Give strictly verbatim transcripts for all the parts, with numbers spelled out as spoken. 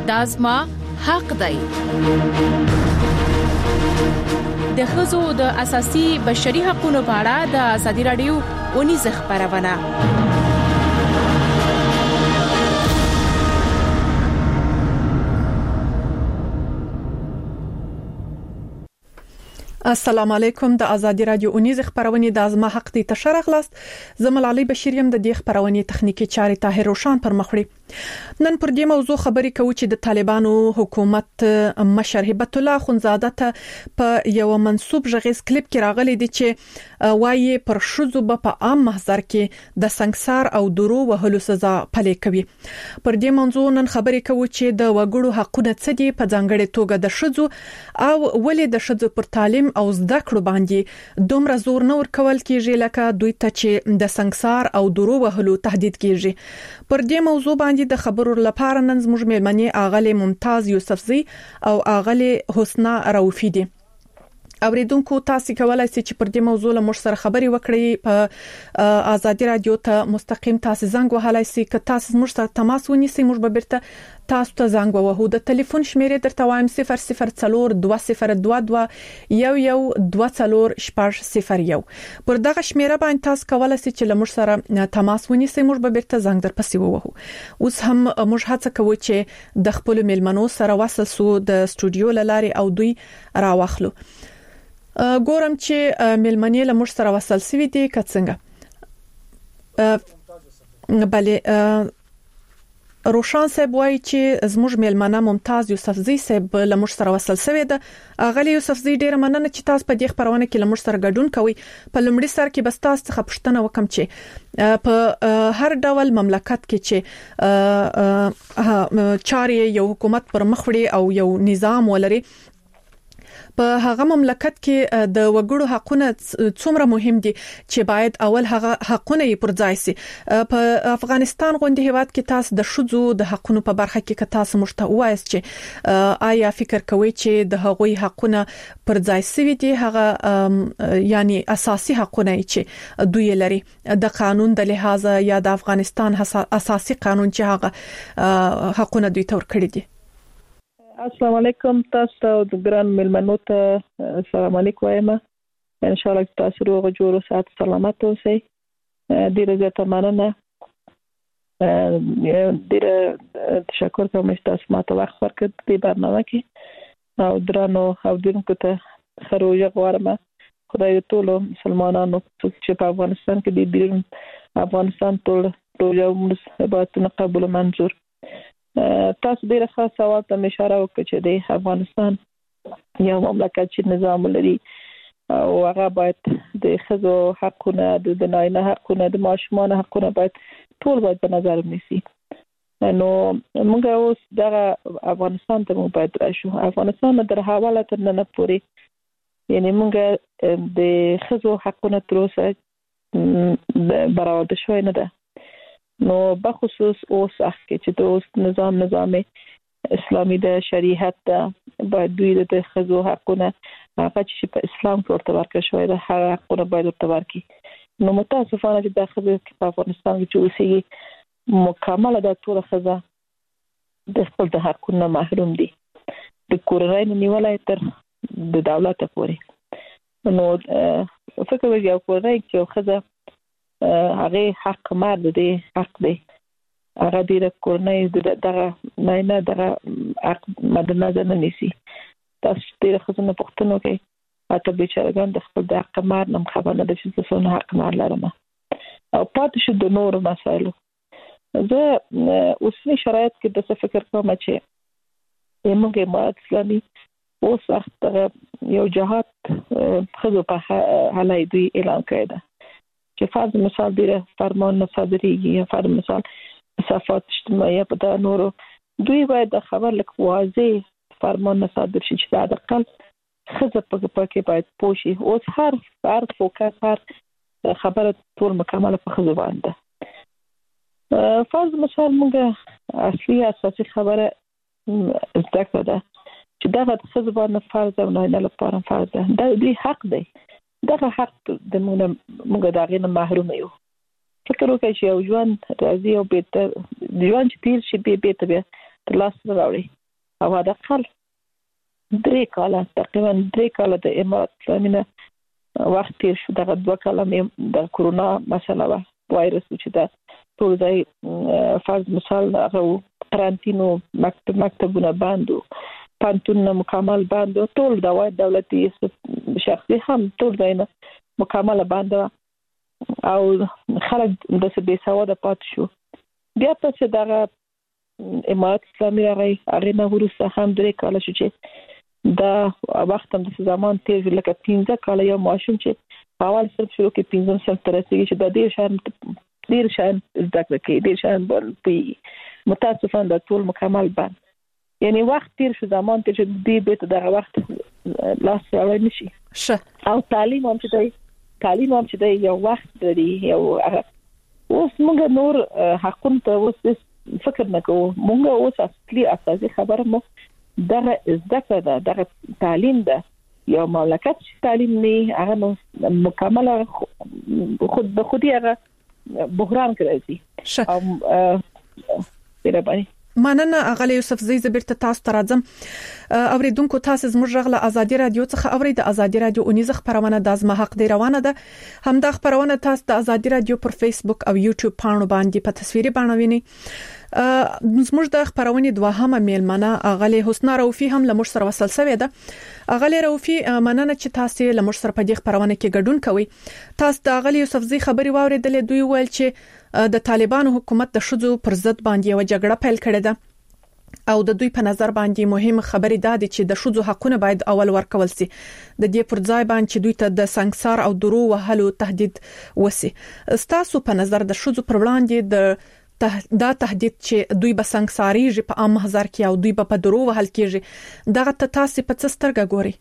دا زما حق دی. د ښځو د اساسي بشري حقوقو په اړه د ازادي رادیو اونیزه خبرونه. السلام علیکم. د ازادي رادیو اونیزه خبرونه د ازما حق دی تشر اغلاست. زمل علي بشیر يم. د دې خبرونه تخنیکی چارې طاهر روشان پر مخ وړي. نن پر دې موضوع خبرې کوو چې د طالبانو حکومت مشر هبت الله خونزاده ته په یو منسوب ژغیز کلیپ کې راغلي دي چې وایي پر شذو په عام محضر کې د سنگسار او درو وهلو سزا پلي کوي. پر دې موضوع نن خبرې کوو چې د وګړو حقونه څه دي، په ځانګړي توګه د شذو او ولې د شذو پر تعلیم او زده کړو باندې دومره زور نه ورکول کیږي لکه دوی ته چې د سنگسار او درو وهلو تهدید کیږي. پر دې موضوع باندې د خبرو لپاره نن زموږ مېلمنې اغلی ممتاز یوسفزی او اغلی حسنا روفی دي. اوریدونکو تاسو کولای شئ چې پر دې موضوع له موږ سره خبري وکړئ. په ازادي رادیو ته مستقیم تاسو زنګ وهلای شئ. که تاسو موږ سره تماس ونیسئ موږ به بیرته تاسو ته زنګ ووهو. د ټلیفون شمیرې درته وایم صفر صفر څلور دوه صفر دوه دوه یو یو دوه څلور شپږ صفر یو. پر دغه شمیره باندې تاسو کولای شئ چې له موږ سره تماس ونیسئ موږ به بیرته زنګ در پسې ووهو. اوس هم موږ هڅه کوو چې د خپل مېلمنو سره وصل سو د استودیو لاري او دوی راوخلو. ګورم چې مېلمنې له موږ سره وصل سوي دي که څنګه. بله روشان صاحب وایي چې زموږ مېلمنه ممتاز یوسفزی صاحب له موږ سره وصل سوي ده. اغلی یوسفزی ډیره مننه چې تاسو په دې خبرونه کې له موږ سره ګډون کوئ. په لومړي سر کې بس تاسو څخه پوښتنه وکم چې په هر ډول مملکت کې چې چارې یو حکومت پر مخ وړي او یو نظام ولري، په هغه مملکت کې د وګړو حقونه څومره مهم دي چې باید اول هغه حقونه یې پر ځای سي. په افغانستان غونډه هیواد کې تاسو د شذو د حقونو په برخه کې تاسو مشته وایست چې آیا فکر کوئ چې د هغوی حقونه پر ځای سوي دي، هغه یعنی اساسي حقونه چې دوی لري د قانون د لحاظه یا د افغانستان اساسي قانون چې هغه حقونه دوی تور کړی دي؟ السلام علیکم. تاسو د ګران ملمنو ته السلام علیکم وایم. ان شاء الله تاسو روغ جوړ او صحت سلامت اوسئ. ډیره زیاته مننه. ډیره تشکر کوم چې تاسو ماته وخت ورکړ په برنامه کې او درنو اودونکو ته خروج غواړم. خدای ټول مسلمانانو چې په افغانستان کې دي بیرون افغانستان ټول ټول موږ عبادتونه قبول منظور. تاسو ډیره ښه سوال ته اشاره وکړه چې د افغانستان یو مملکت چې نظام لري او هغه باید د ښځو حقونه د نارینه حقونه د ماشومان حقونه باید ټول باید په نظر ونیسي. نو موږ اوس دغه افغانستان ته موږ باید راشو. افغانستان در حواله تر نن پورې یعنی موږ د ښځو حقونه تر اوسه برابر شوی نه ده. نو بخصوص اوس اخکې چې د اوس نظام نظام اسلامي د شریعت د باید دوی د ښځو حقونه هغه چې په اسلام کې ورته ورکړل شوی ده هغه حقونه باید ورته ورکړي. نو متاسفانه چې د ښځو په افغانستان کې چې اوسېږي مکمله د ټول ښځه د خپل د حقونو محروم دي، د کورنۍ نه نیولای تر د دولت پورې. نو فکر وکړئ یو کورنۍ چې یو ښځه هغه حق مرد دی حق دی هغه د کورنۍ دغه نه نه دغه حق مد نظر نه نیسي. تاسو ډیره ښځه پوښتنه کوي اته بیچارهګان د خپل د حق مرد نم خبر نه دي چې څونه حق مرد لرم او پاتې شو د نور مسایلو. زه اوسنی شرایط کې د څه فکر کوم چې موږ ما اسلامي اوس وخت یو جهاد ښځو په حالای دوی اعلان کړی ده چې فرض مثال ډیره فرمان نه صادریږي یا فرض مثال مسافات اجتماعي په دا نورو دوی باید د خبر لک واضح فرمان نه صادر شي چې د اقل ښځه په پکې باید پوښي. اوس هر هر فوکس هر خبره ټول مکمل په ښځو باندې. فرض مثال موږ اصلي اساسي خبره زده کړه ده چې دا د ښځو باندې فرض او نه لپاره فرض ده. دا دوی حق دی. دغه حق د موږ د هغې نه محروم یو. فکر وکړئ چې یو ژوند راځي او بیرته ژوند چې تیر شي بیا بیرته بیا لاس راوړي او دا خل درې کاله تقریبا درې کاله د امارات اسلامي وخت تیر شو دغه دوه کاله مې د کورونا مسله وا وایرس چې دا ټول ځای فرض مثال هغه قرنطینو مکتب مکتبونه بندو پانتون مکمل بندو ټول د وای دولتي شخصي هم ټول ځای نه مکمل بند او خلک د څه بي سواده پات شو بیا په دغه امارات اسلامي راغی هغه نه ورسره هم درې کاله شو چې دا وخت هم د زمان تیر لکه پنځه کاله یو ماشوم چې اول صرف شروع کې پنځم سم تر رسیدي چې د دې شان ډیر شان زده کړې ډیر شان په متاسفانه د ټول مکمل بند یعنی وخت تیر شو زمان تیر چې دې به دغه وخت لاس راوړی نشي شه او تعلیم هم چې دی تعلیم هم چې دی یو وخت دی یو اوس موږ نور حقونه ته اوس فکر نه کوو موږ اوس اصلي اساسي خبره مو دغه زده ده دغه تعلیم ده یو مملکت چې تعلیم نه هغه مکمل خود به خودی هغه بحران کوي او پیره باندې مننه اغلی یوسف زی زبرته تاسو ته راځم اوریدونکو تاسو زموږ غږ له ازادي رادیو څخه اورید د ازادي رادیو اونیزه خبرونه د ازما حق دی روانه ده هم د خبرونه تاسو د ازادي رادیو پر فیسبوک او یوټیوب پاڼو باندې په تصویري باندې ویني زموږ د خبرونه دوهمه میلمنه اغلی حسنا روفي هم لمر سره وصل شوې ده اغلی روفي مننه چې تاسو لمر سره په دې خبرونه کې ګډون کوي تاسو د اغلی یوسف زی خبري واوریدلې دوی ویل چې د طالبانو حکومت د شذو پر ضد باندې یو جګړه پیل کړې ده او د دوی په نظر باندې مهم خبري ده چې د شذو حقونه باید اول ورکول سي د دې پر ځای باندې چې دوی ته د سنگسار او درو وهلو تهدید وسی تاسو په نظر د شذو پر وړاندې د دا تهدید چې دوی به سنگساریږي په عام محضر کې او دوی به په درو وهل کېږي دغه ته تاسو په څه سترګه ګوري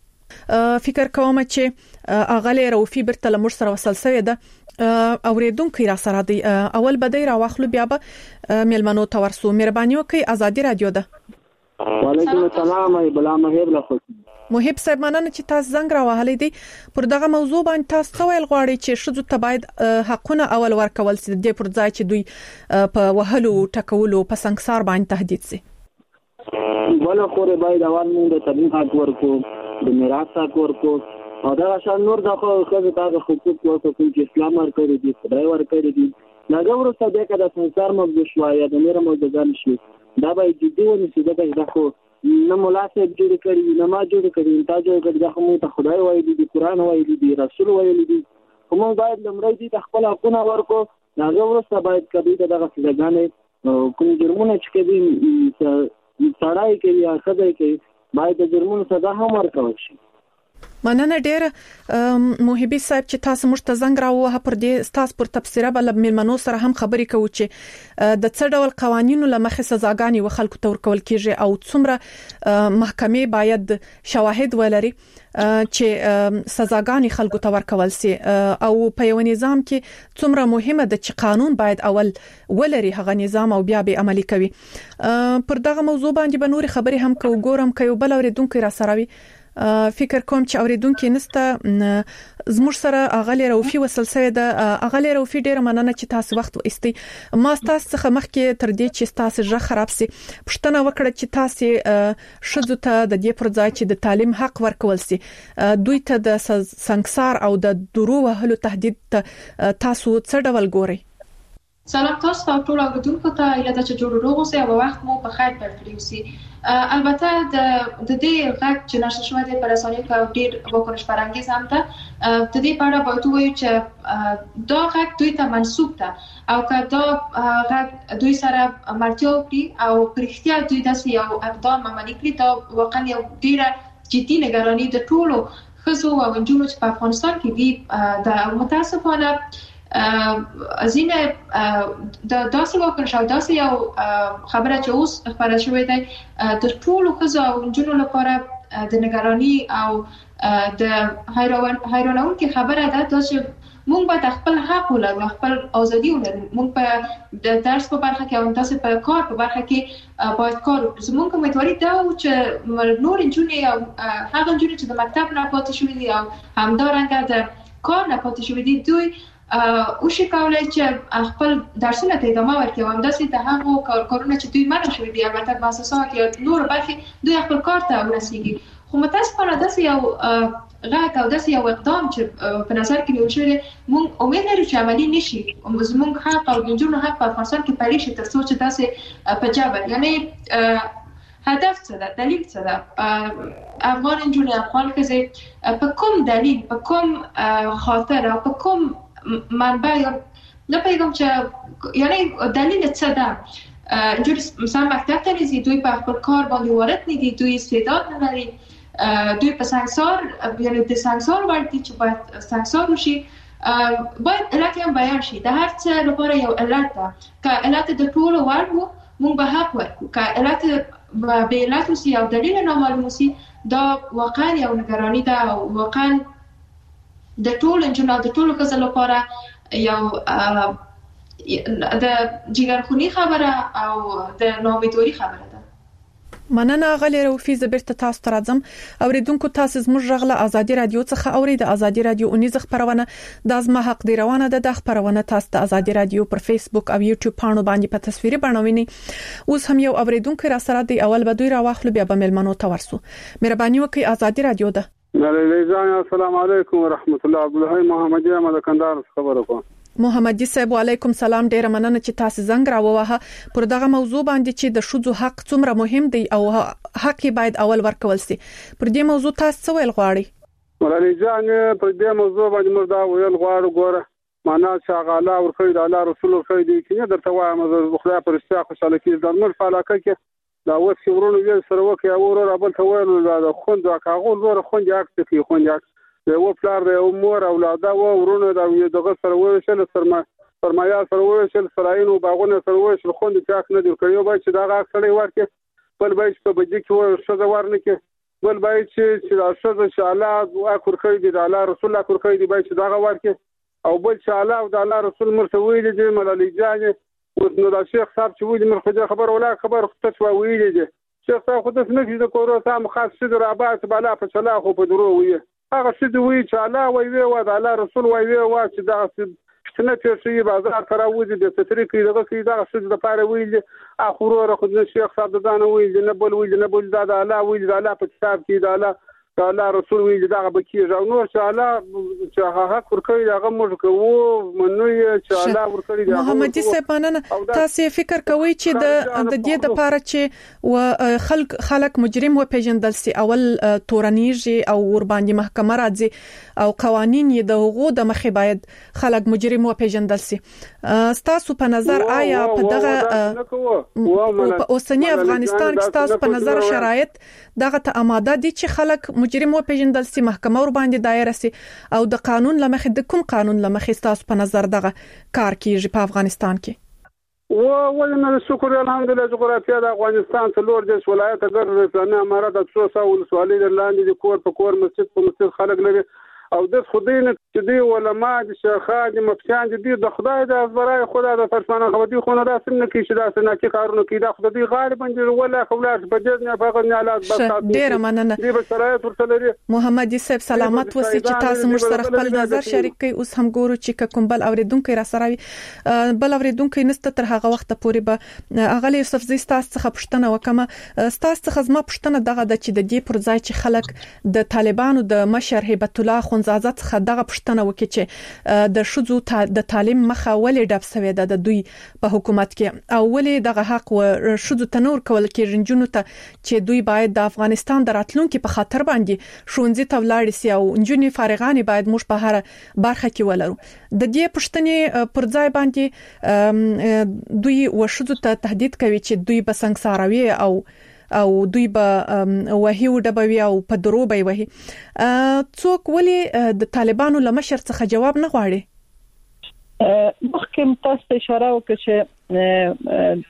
فکر کوم چې اغلی روفي برته لمر سره وصل شوې ده اوریدونکو را سره دی اول بدای را واخلو بیا به ملمنو تورسو مهرباني وکي ازادي رادیو ده وعلیکم السلام ای بلا محب لخوا محب صاحب مننه چې تاسو زنګ را وهلې دي پر دغه موضوع باندې تاسو ویل غواړئ چې شذو ته باید حقونه اول ورکول سي د پر ځای چې دوی په وهلو ټکولو په سنگسار باندې تهدید سي ولا خو باید اول موږ د تعلیم حق ورکو د میراث حق ورکو او دا شان نور دغه خو تاسو حقوق ورکو چې اسلام ورکړي دي خدای ورکړي دي ناګه ورته د کده سنگسار مبدو شو یا د میرا مودګان شي دا به جدي ونیسي دا خو نه ملاسب جوړ کړي نه ما جوړ کړي تا جوړ کړي دا خو ته خدای وایي دي قرآن وایي دي رسول وایي دي کوم باید لمړی دي خپل حقونه ورکو هغه ورسره باید کبي دغه څنګه کوم جرمونه چې کوي سړای کوي یا خدای کوي باید د جرمونو سزا هم ورکول شي مننه ډیر محبي صاحب چې تاسو موږ ته زنګ راوه پر دې تاسو پر تفسیره بل ملمنو سره هم خبرې کوو چې د څه ډول قوانینو لمخې سزاګانې وخلکو ته ورکول کیږي او څومره محکمې باید شواهد ولري چې سزاګانې خلکو ته ورکول سي او په یو نظام کې څومره مهمه ده چې قانون باید اول ولري هغه نظام او بیا به عملي کوي پر دغه موضوع باندې به نور خبرې هم کوو ګورم کوي بل اوریدونکو را سره وي فکر کوم چې اوریدونکو نسته زموږ سره اغلی روفي وصل شوی ده اغلی روفي ډیره مننه چې تاسو وخت واستي ما تاسو څخه مخکې تر دې چې تاسو ژغ خراب سي پښتنه وکړه چې تاسو شذو ته د دې پر ځای چې د تعلیم حق ورکول سي دوی ته د سنگسار او د درو وهلو تهدید تاسو څه ډول ګوري سلام تاسو ته ټول اوریدونکو ته یاد چې جوړ روغ اوسئ او وخت مو په خیر پر کړی اوسئ البته د د دې غږ چې نشته شوی د پرسونی کا ډیر وکړش فرانګي سم ته د دې په اړه به وایو چې دا غږ دوی ته منسوب ده او که دا غږ دوی سره مرتیو کړی او پرختیا دوی داسې یو اقدام عملي کړی دا واقعا یو ډیره جدي نگرانی د ټولو خزو او نجونو چې په افغانستان کې دي د متاسفانه ازینه د داسې وکړ شو داسې یو خبره چې اوس خبره شوې ده د ټولو خزو او نجونو لپاره د نگرانی او د حیران حیرانونکې خبره ده چې موږ به خپل حق ولرو خپل ازادي ولرو موږ په د درس په برخه کې او تاسو په کار په برخه کې باید کار وکړو زموږ کومېټوري دا چې نور نجونې او هغه نجونې چې د مکتب نه پاتې شوې دي او همدارنګه د کار نه پاتې شوې دي دوی او شي کولای چې خپل درسونه ته ادامه ورکړي او همداسې د هغو کارکارونه چې دوی منع شوي دي البته مؤسسات یا نور برخې دوی خپل کار ته ورسیږي. خو متاسفانه داسې یو غږ او داسې یو اقدام چې په نظر کې نیول شوی موږ امید لرو چې عملي نشي. زموږ حق او د نجونو حق په افغانستان کې پلی شي تر څو چې داسې په جبر یعنی هدف څه ده، دلیل څه ده، افغان نجونې افغان ښځې په کوم دلیل په کوم خاطر او په کوم منبع یا نه پیغام چې یعنی دلیل څه ده. نجونې مثلا مکتب ته نه ځي، دوی په خپل کار باندې وارد نه دي، دوی استعداد نه لري، دوی په سنگسار یعنی د سنگسار ورته چې باید سنگسار وشي. باید علت هم بیان شي. د هر څه لپاره یو علت ده. که علت د ټولو ور وو موږ به حق ورکړو، که علت به علت وسی او دلیل نامعلوم وسی دا واقعا یو نگرانی ده او واقعا د ټولو انجنونو د ټولو ښځو لپاره یو د جګرخونی خبره او د ناامیدواري خبره ده. مننه غلی روفي زبرت تاسو ته راځم. اوریدونکو تاسو زموږ غږ له ازادي رادیو څخه اورید. ازادي رادیو اونیز خبرونه د ازما حق دی روانه ده. د خبرونه تاسو د ازادي رادیو پر فیسبوک او یوټیوب پاڼو باندې په تصویري بڼه ویني. اوس هم یو اوریدونکو را سره دی. اول به دوی را واخلو بیا به ملمنو ته ورسو. مهرباني وکړئ. ازادي رادیو ده. السلام علیکم ورحمت الله. عبدالله محمدی احمد کندهار خبرو کوم. محمدی صاحب وعلیکم سلام. ډیره مننه چې تاسو زنګ راووهه پر دغه موضوع باندې چې د شذو حق څومره مهم دی او حق باید اول ورکول سي. پر دې موضوع تاسو څه ویل غواړئ؟ ولې ځان پر دې موضوع باندې موږ دا ویل غواړو ګوره معنا شغاله ورخې د الله رسول ورخې دي چې درته وایم د خدای پر اشتیا خوشاله کیږي د نور فعالیت کې دا اوس ورونو یې سره وکي او ورو رابل ته ویل دا خوند واکاغول ور خوند یاک ته خوند یاک یو پلار دی او مور اولاد او ورونه دا دغه سره وشل سرما فرمایا سره وشل سراینو باغونه سره وشل خوند چاک نه دی کړیو به چې دا غاښړی ورکه بل به په بجې کې شوزه ورنه کې بل به چې چې دا شوزه ان شاء الله اخر خیر دی الله رسول الله اخر خیر دی به چې دا ورکه او بل ان شاء الله د الله رسول مرته ویل دي ملالي جان او نو دا شیخ صاحب چې ویل مرخه خبر ولا خبر فتوا ویل دي شیخ صاحب خو د سمې د کورو سم خاص شد رابط بالا په چلا خو په درو وی هغه څه دوی چې الله وی وی د الله رسول وی وی وا چې دا څنګه چې شي بازار تر اوځي د ستري کې دغه کې دا څه د پاره ویل اخرو راخد شیخ صاحب دانه ویل نه بل ویل نه بل دا د الله ویل د الله په کتاب کې د الله د الله رسول ویل دا بکیږي او نور چې الله چې هغه ورکړي هغه موږ کوو منو یې چې الله ورکړي محمدي صاحب مننه. تاسو فکر کوئ چې د د دې د پاره چې و خلک خلک مجرم و پیژندل سي اول تورنیږي او ور باندې محکمه راځي او قوانين یې د حقوق د مخې باید خلک مجرم و پیژندل سي. تاسو په نظر آیا په دغه په اوسنی افغانستان کې تاسو په نظر شرایط دغه ته آماده دي چې خلک مجرم و پیژندل سي محکمه ور باندې دایره سي او د قانون لمخې د کوم قانون لمخې تاسو په نظر دغه کار کیږي په افغانستان کې؟ و ولنه شکر الحمدلله جغرافیه د افغانستان څلور د ولایت اگر رسنه امارات د څو سو ولسوالۍ لاندې د کور په کور مسجد په مسجد خلک لري او د خدای چې دی علما د شیخان د مفتیان دي د خدای د ازبرای خدای د فرمانه خو دي خو نه داسې نه کې چې داسې نه کې کارونه کې د خدای غالبا د ولا خولات په دې نه فقط نه حالات بس ډیر مننه دی به شرایط ورته لري. محمدي صاحب سلامت وسی چې تاسو موږ سره خپل نظر شریک کړئ. اوس هم ګورو چې کوم بل اوریدونکو را سره وي بل اوریدونکو نست تر هغه وخت پورې به اغلی یوسف زی تاسو څخه پښتنه وکمه تاسو څخه زما پښتنه دغه د چې د دې پر ځای چې خلک د طالبانو د مشر هیبت الله خنزازه څخه دغه پښتنه وکړي چې د شذو د تعلیم مخه ولې ډب سوي ده د دوی په حکومت کې او ولې دغه حق و شذو تنور کول کې رنجونو ته چې دوی باید د افغانستان د راتلونکو په خاطر باندې شونځي ته ولاړ سي او انجونی فارغانی باید موږ په هر برخه کې ولرو. د دې پښتنې پر ځای باندې دوی و شذو ته تهدید کوي چې دوی به سنگساروي او او دوی به وਹੀ وډبوي او په درو به وਹੀ څوک ولې د طالبانو لمشر څخه جواب نه غواړي؟ مخکې تاسو اشاره وکړه چې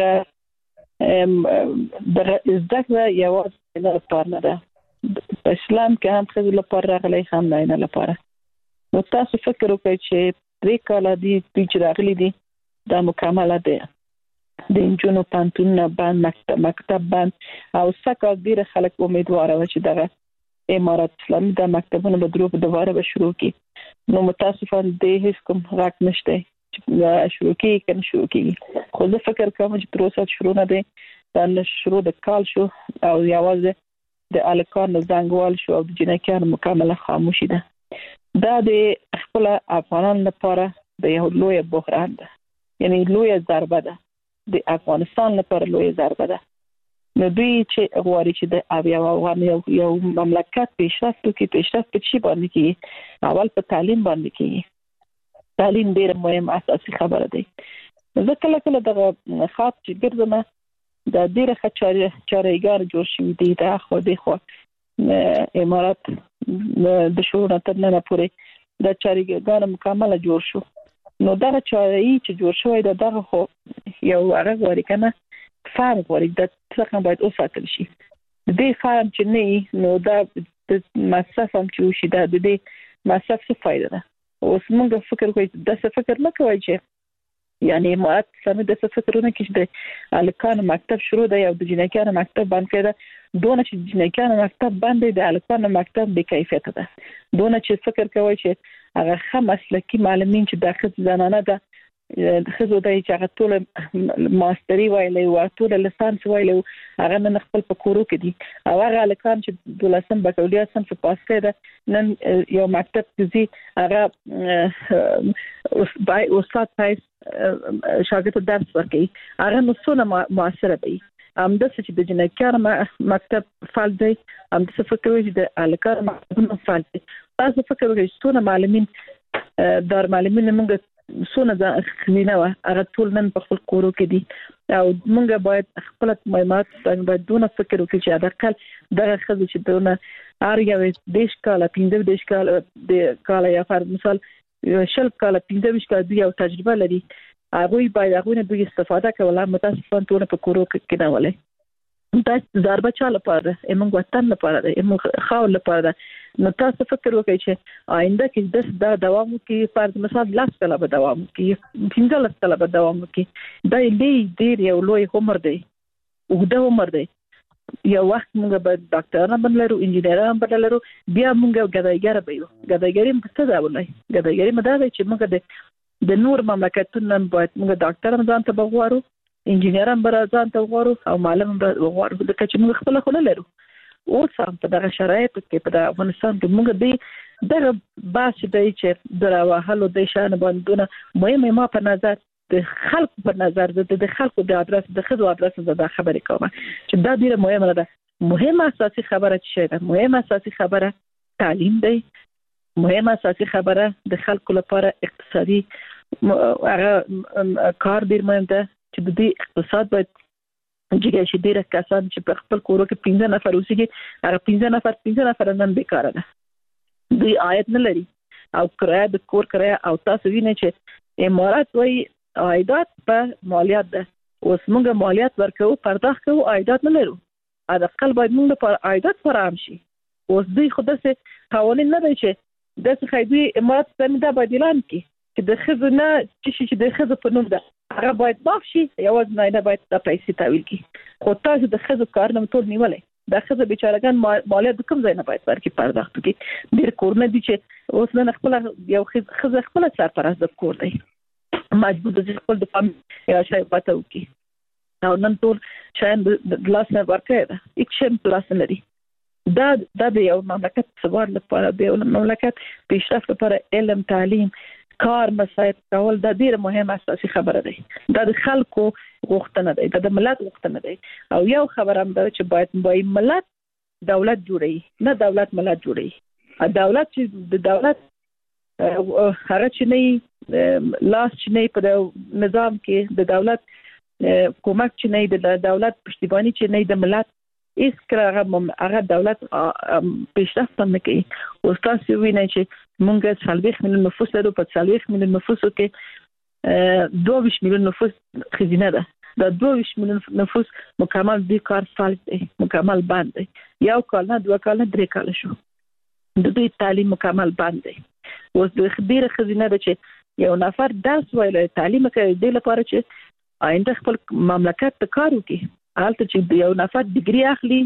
دغه دغه ذکر یو نه لپاره ده په اسلام کې هم خځو لپاره راغلي هم نه لپاره. نو تاسو فکر وکړئ چې درې کاله دي چې راغلي دي دا مکمله ده د انجونو پانتون باندې مکتب مکتب باندې او سکه ډیره خلک امیدوار و چې دغه امارات اسلامي د مکتبونو به درو په دواره به شروع کی. نو متاسفانه د هیڅ کوم راک نشته چې شروع کی کنه شروع کی. خو زه فکر کوم چې پروسه شروع نه ده، دا شروع د کال شو او یوازې د الکان زنګوال شو او د جنکیانو مکمله خاموشي ده. دا د خپل افغانانو لپاره د یو لوی بحران ده، یعنی لوی ضربه ده، د افغانستان لپاره لوی ضربه ده. نو دوی چې غواړي چې د اویا افغان یو یو مملکت پیشرفت وکړي، پیشرفت په شي باندې کې اول په تعلیم باندې کې. تعلیم ډېر مهم اساسي خبره ده. زه کله کله د خاط چې ګرځم د ډېر خچاري چارېګار جوړ شوی دی دا خو دی خو امارات د شورا تر نه پورې د چارېګار مکمل جوړ شو. نو دا چارې چې جوړ شوی دا دغه خو یو هغه غواړي کنه فارم غواړي د څنګه باید اوساتل شي. د دې فارم چې نه نو دا د مصرف هم چې شي دا د دې مصرف څه فائدہ ده. اوس موږ فکر کوي د څه فکر نه کوي چې یعنی امارات سمې د څه فکرونه کې د الکان مکتب شروع دی او د جنکیانو مکتب باندې کړه دونه چې جنکیانو مکتب باندې د الکان مکتب بې کیفیت ده. دونه چې فکر کوي چې هغه خه مسلکی معلمین چې داخل زنانه ده د خزو د چې ټول ماستری وایلې او ټول لسانس وایلې هغه نن خپل په کورو کې دي او هغه الکان چې دولسم بکالوریا سم په پاس کړه نن یو مکتب کې هغه اوس بای استاد پای شاګرد درس ورکوي هغه نو څونه موثر دی. ام د څه چې د جنکیانو مکتب فعال دی، ام د څه فکر وي چې د الکان مکتب فعال دی. تاسو فکر وکړئ څونه معلمین دار معلمین موږ سونه ځا خلینه وا هغه ټول نن په خپل کورو کې دي او موږ باید خپل مهمات څنګه باید دونه فکر وکړو چې دا کال دغه خزه چې دونه اریا وې دیش کاله پینځه دیش کاله د کاله یا فر مثال شل کاله پینځه ویش کاله دی او تجربه لري هغه باید هغه نه دوی استفاده کوله متاسفانه ټول په کورو کې نه ولې. دا ضربه چاله پاره ایمنګ وطن لپاره ده، ایمنګ خاور لپاره ده. نو تاسو فکر وکړئ چې آینده کې د دوام کې فرض مثال لاس کله به دوام کې پنځه لاس کله به دوام کې دا دې ډېر یو لوی عمر دی او دا عمر دی. یو وخت موږ به ډاکټران بدلرو، انجینران بدلرو، بیا موږ غدایګر به یو غدایګری په څه دا ولای غدایګری مده دی چې موږ د د نور مملکتونو باید موږ ډاکټران ځان ته بغواړو، انجینران بر ځان ته وغواړو او معلم بر وغواړو د کچ موږ خپل خو نه لرو. اوس هم په دغه شرایطو کې په افغانستان کې موږ به دغه باس دی چې دراوه هلو د شان باندې مهمه ما په نظر د خلکو په نظر د خلکو د ادرس د خدو ادرس د خبرې کوم چې دا ډیره مهمه ده. مهمه اساسي خبره چې ده مهمه اساسي خبره تعلیم دی، مهمه اساسي خبره د خلکو لپاره اقتصادي هغه کار ډیر مهم ده چې د دې اقتصاد باید چې چې ډیره کسان چې په خپل کورو کې پنځه نفر اوسېږي هغه پنځه نفر پنځه نفر نن بیکاره ده، دوی عاید نه لري او کرایه د کور کرایه او تاسو وینئ چې امارات وایي عایدات په مالیات ده. اوس موږ مالیات ورکوو پرداخت کوو عایدات نه لرو، حداقل باید موږ لپاره عایدات فراهم شي. اوس دوی خو داسې قوانین نه دی چې داسې ښایي دوی امارات اسلامي دا باید اعلان کړي چې د ښځو نه چې چې د ښځو په نوم ده هغه باید معاف شي، یوازې نه باید د پیسې تحویل کړي. خو تاسو د ښځو کارونه ټول نیولې د ښځو بیچارهګان مالیات د کوم ځای نه باید ورکړي پرداخت کړي. ډېر کورونه دي چې اوس نن خپل یو ښځه خپل سرپرست د کور دی مجبور ده چې خپل د فامیل یا شای پته وکړي او نن ټول شیان د لاس نه ورکړی ده، هیڅ شی په لاس نه لري. دا دا د یو مملکت ثبات لپاره د یو مملکت پیشرفت لپاره علم، تعلیم، کار مساعد کول دا ډیره مهمه اساسي خبره ده. دا د خلکو غوښتنه ده، دا د ملت غوښتنه ده. او یو خبره هم ده چې باید باید ملت دولت جوړي، نه دولت ملت جوړي. دولت چې د دولت هغه چې نه لاس چې نه په نظام کې د دولت کومک چې نه د دولت پشتیبانی چې نه د ملت اس کراغه هغه دولت پیشرفت نه کوي. اوس تاسو وینئ چې موږ څلوېښت میلیون نفوس لرو، په څلوېښت میلیون نفوسو کې دوه ویشت میلیون نفوس ښځینه ده. دا دوه ویشت میلیون نفوس مکمل د کار فعال دی، مکمل بند دی. یو کال نه دوه کال نه درې کال شو د دوی تعلیم مکمل بند دی. اوس د ډیره ښځینه ده چې یو نفر درس ویلی تعلیم کوي د لپاره چې آینده خپل مملکت ته کار وکړي. هلته چې یو نفر ډیګري اخلي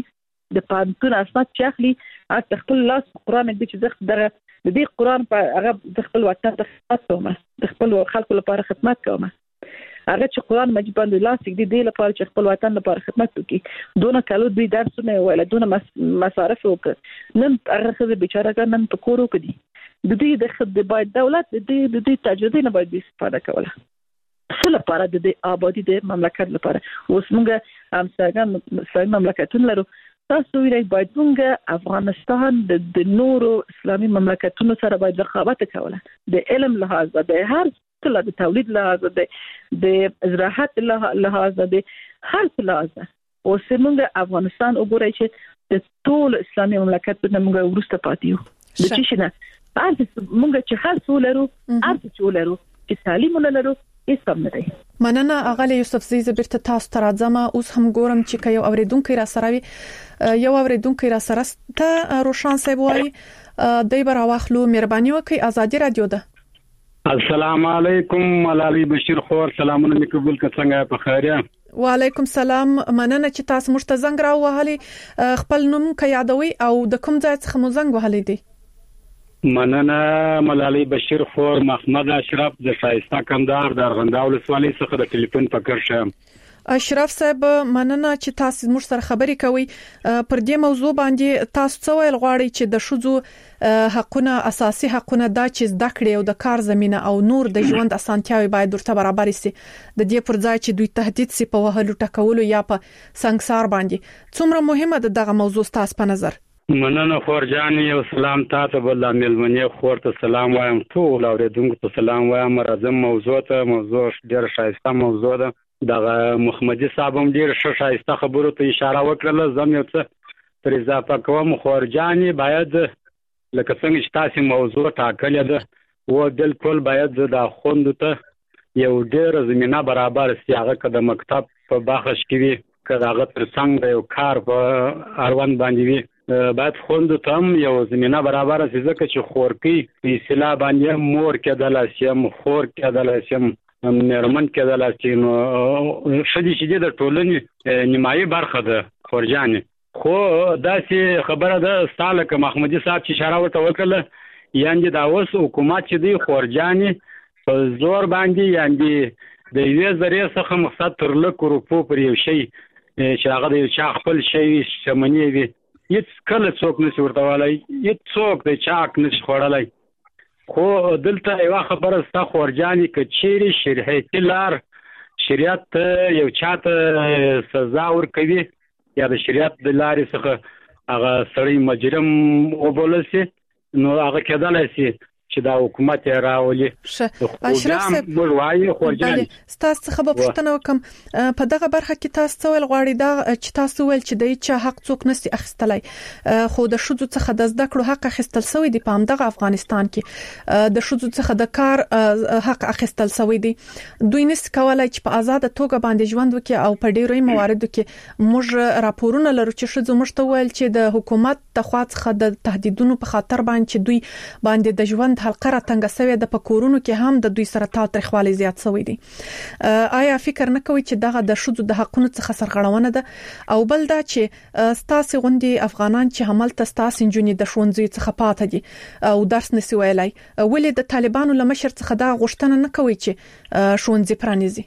د پانتون اسناد چاخلي اته خپل لاس قران کې چې زخ دغه د دې قران په هغه د خپل وطن د خدمت کوم د خپل خلکو لپاره خدمت کوم هغه چې قران مجید باندې لاس کې د دې لپاره چې خپل وطن لپاره خدمت وکړي دونه کالو دوی درسونه ویل دونه مصارف وکړ نن هغه خزه بیچاره نن په کورو کې دي د دې د خدمت باید دولت د دې د دې تجربه نه باید استفاده کوله څه لپاره د دې آبادی د مملکت لپاره اوس موږ هم څنګه څنګه مملکتونه لرو تاسو ویلای باید موږ افغانستان د نورو اسلامي مملکتونو سره باید رقابت کوله د علم لحاظ د هر څه د تولید لحاظ د د زراعت لحاظ د هر څه لحاظ اوس موږ افغانستان وګورئ چې د ټول اسلامي مملکتونو موږ ورسته پاتې یو د چی شنه ارته موږ چې هر څه لرو ارته چې لرو چې تعلیم لرو هیڅ هم نه دی. مننه اغلی یوسف زی زبرت تاسو تر ځما اوس هم ګورم چې کيو اوریدونکو را سره وي یو اوریدونکو را سره ته روشان صاحب وای دای بر واخلو مهرباني وکي ازادي رادیو ده. السلام علیکم ملالي بشیر خور سلامونه مقبول ک څنګه په خیره وعلیکم سلام مننه چې تاسو مشته زنګ را وهلي خپل نوم ک یادوي او د کوم ځای څخه مو زنګ وهلي دي مننه ملالي بشیر خور محمد اشرف د شایسته کندهار د ارغنداو ولسوالۍ څخه د ټلیفون پکړ شم. اشرف صاحب مننه چې تاسو موږ سره خبرې کوي پر دې موضوع باندې تاسو څه ویل غواړئ چې د شذو حقونه اساسي حقونه دا چې زده کړې او د کار زمينه او نور د ژوند اسانتیاوي باید ورته برابر شي د دې پر ځای چې دوی تهدید سي په وهلو ټکولو یا په سنگسار باندې څومره مهمه ده دغه موضوع تاسو په نظر مننه خور جان یو سلام تاسو بل ملمنې خور ته سلام وایم ټول اوریدونکو ته سلام وایم راځم موضوع ته موضوع ډیر شایسته موضوع ده دغه محمدي صاحب هم ډیر شایسته خبرو ته اشاره وکړه زم یو څه پر اضافه کوم خور جان باید لکه څنګه چې تاسو موضوع ټاکلې ده و بالکل باید د خوند ته یو ډیر زمينه برابر سي هغه کده مکتب په باخش کې وي کله هغه تر څنګه یو کار په اروان باندې وي باید خوند تم یو زمينه برابر سي ځکه چې خورکی په اصطلاح باندې مور کېدل سیم خور کېدل سیم نرمن کېدل سي نو شدي شدي د ټولنې نیمایي برخه ده خورجاني خو داسې خبره ده ستاله ک محمدي صاحب چې اشاره ورته وکړه یعنی دا اوس حکومت چې دی خورجاني په زور باندې یعنی د یوې ذریعہ څخه مقصد تر لکه روپو پر یو شی چې هغه د چا خپل شی شمنې وي هیڅ کله څوک نشي ورته والای هیڅ څوک د چاک نشي خورلای خو دلته یو خبره ستا خورجاني کچيري شریعت لار شریعت یو چاته سزا ورکوي یا د شریعت د لارې څخه هغه سړی مجرم وبولسي نو هغه کېدلای شي چې دا حکومت راولي اشرف صاحب وایي خورجاني تاسو خبر پښتنه وکم په دغه برخه کې تاسو ول غواړي دا چې تاسو ول چې د چا حق څوک نسي اخستلای خو د شذو څخه د زده کړو حق اخستل سوی دی په همدغه افغانستان کې د شذو څخه د کار حق اخستل سوی دی دوی نس کولای چې په آزاد توګه باندې ژوند وکړي او په ډیرو مواردو کې موږ راپورونه لرو چې شذو مشته ول چې د حکومت د خوا څخه د تهدیدونو په خاطر باندې دوی باندې د ژوند حلقه را تنګ سوی د پکورونو کې هم د دوی سره تاریخوالي زیات سوی دي آیا فکر نه کوي چې دغه د شذو د حقونو څخه سرغړونه ده او بل دا چې ستاسو غوندي افغانان چې حملته ستاسو انجونی د شونځي څخه پاتې دي او درس نسی ویلای ولې د طالبانو لمشر څخه دا غوښتنه نه کوي چې شونځي پرانیزي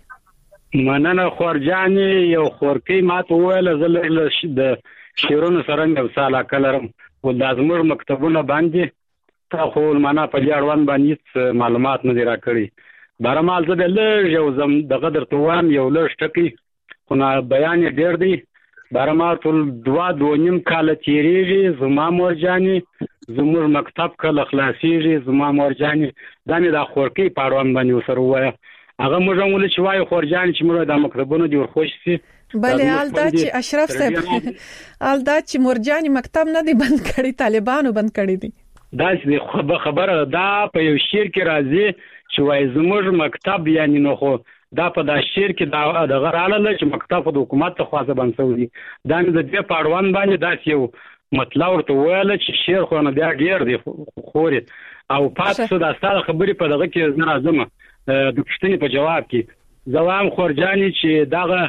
مننه خورجاني یو خورکی ماته ویل زل د شیرونو سره یو سالا کلرم ول د ازمر مکتبونه باندې تا خو معنا په اړوند باندې معلومات نه دی راکړي بهرمال زه د لږ یو زم د قدر توام یو لږ ټکی خو نه بیان ډیر دی بهرمال ټول دوا دونیم کال تیریږي زما مورجاني زموږ مکتب کله خلاصيږي زما مورجاني دا نه د خورکی په اړوند باندې وسره وای هغه موږ هم ول چې وای خورجاني چې موږ د مکتبونو دی ورخوش سي بلې الدا چې اشرف صاحب الدا چې مورجاني مکتب نه دی بند کړی طالبانو بند کړی دي دا چې خبره دا په یو شعر کې راځي چې وای زموږ مکتب یعنی نو خو دا په دا شعر کې دا د غراله چې مکتب د حکومت ته خاصه بنسوي دا د دې پاړوان باندې دا یو مطلب ورته ویل چې شعر خو نه بیا ډیر دی خوري او پاتې دا ستاسو خبرې په دغه کې نه راځم د پښتني په جواب کې زوام خورجاني چې دغه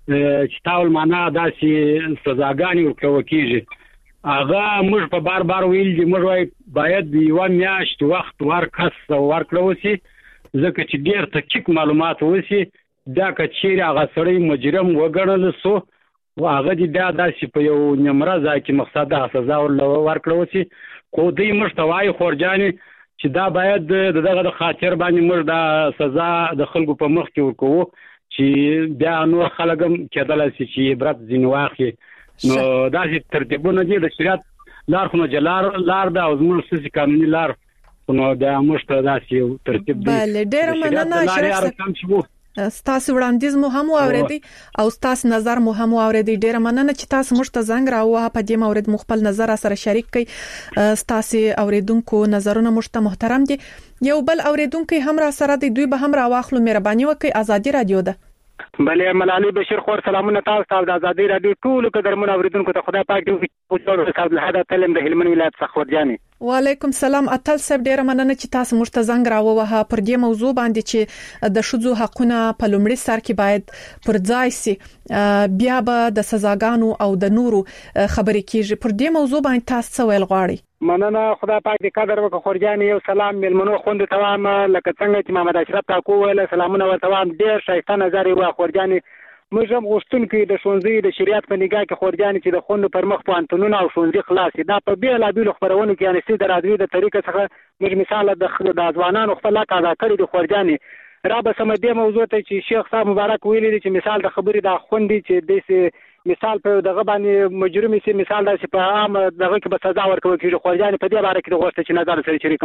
چې تاول معنا داسې سزاګانې ورکول کیږي هغه موږ په بار بار ویل دي موږ وای باید یو میاشت وخت ورکس ورکړو سي ځکه چې ډیر دقیق معلومات وسی دا کچیر هغه سړی مجرم وګڼل سو او هغه دې دا داسې په یو نمره ځای کې مقصد د سزا ورکړو سي خو دوی مشتوای خورجاني چې دا باید دغه د خاطر باندې موږ دا سزا د خلکو په مخ کې ورکوو چې بیا نور خلک هم کېدل شي چې عبرت ځین واخلي نو داسې ترتیبونه دي د شریعت لار خو نه جلار لار دا او زموږ سیاسي قانوني لار نو دا مشته داسې ترتیب دی بله ډېر مننه شریف ستاسو وړاندیز مو هم واوریدي او ستاسو نظر مو هم واوریدي ډیره مننه چې تاسو موږ ته زنګ راووه په دې مورید مخبل نظر سره شریک کړئ ستاسو اوریدونکو نظرونه موږ ته محترم دي یو بل اوریدونکو هم را سره دی دوی به هم را واخلو مهرباني وکړئ ازادي رادیو ده بله ملالي بشیر خور سلامونه تاسو ته د ازادي رادیو ټول قدرمن اوریدونکو ته خدای پاک دې په ټول صاحب له هدا تلم د هلمند ولایت څخه ورجاني وعلیکم سلام اتل صاحب ډیره مننه چې تاسو موږ ته زنګ راووه پر دې موضوع باندې چې د شذو حقونه په لومړي سر کې باید پر ځای سي بیا به د سزاګانو او د نورو خبرې کیږي پر دې موضوع باندې تاسو څه ویل غواړئ مننه خدای پاک دې قدر وکړي خورجاني یو سلام ملمنو خوند توام لکه څنګه چې محمد اشرف تاکو ویل سلامونه ورتوام ډیر شایسته نظر یو خورجاني موږ هم غوښتونکو د شونځي د شریعت په نگاه کې خورجاني چې د خوند پر مخ پوانتونونه او شونځي خلاصي دا په بیل ابل خبرونه کې انستي درادوی د طریقې څخه موږ مثال د د ځوانانو خپل لا ادا کړی د خورجاني را به سم دې موضوع ته چې شیخ صاحب مبارک ویلي چې مثال د خبرې د خوندي چې د مثال په دغه باندې مجرمي سي مثال د په عام دغه کې به سزا ورکول کیږي خورجاني په دې باره کې غوښته چې نظر سره شریک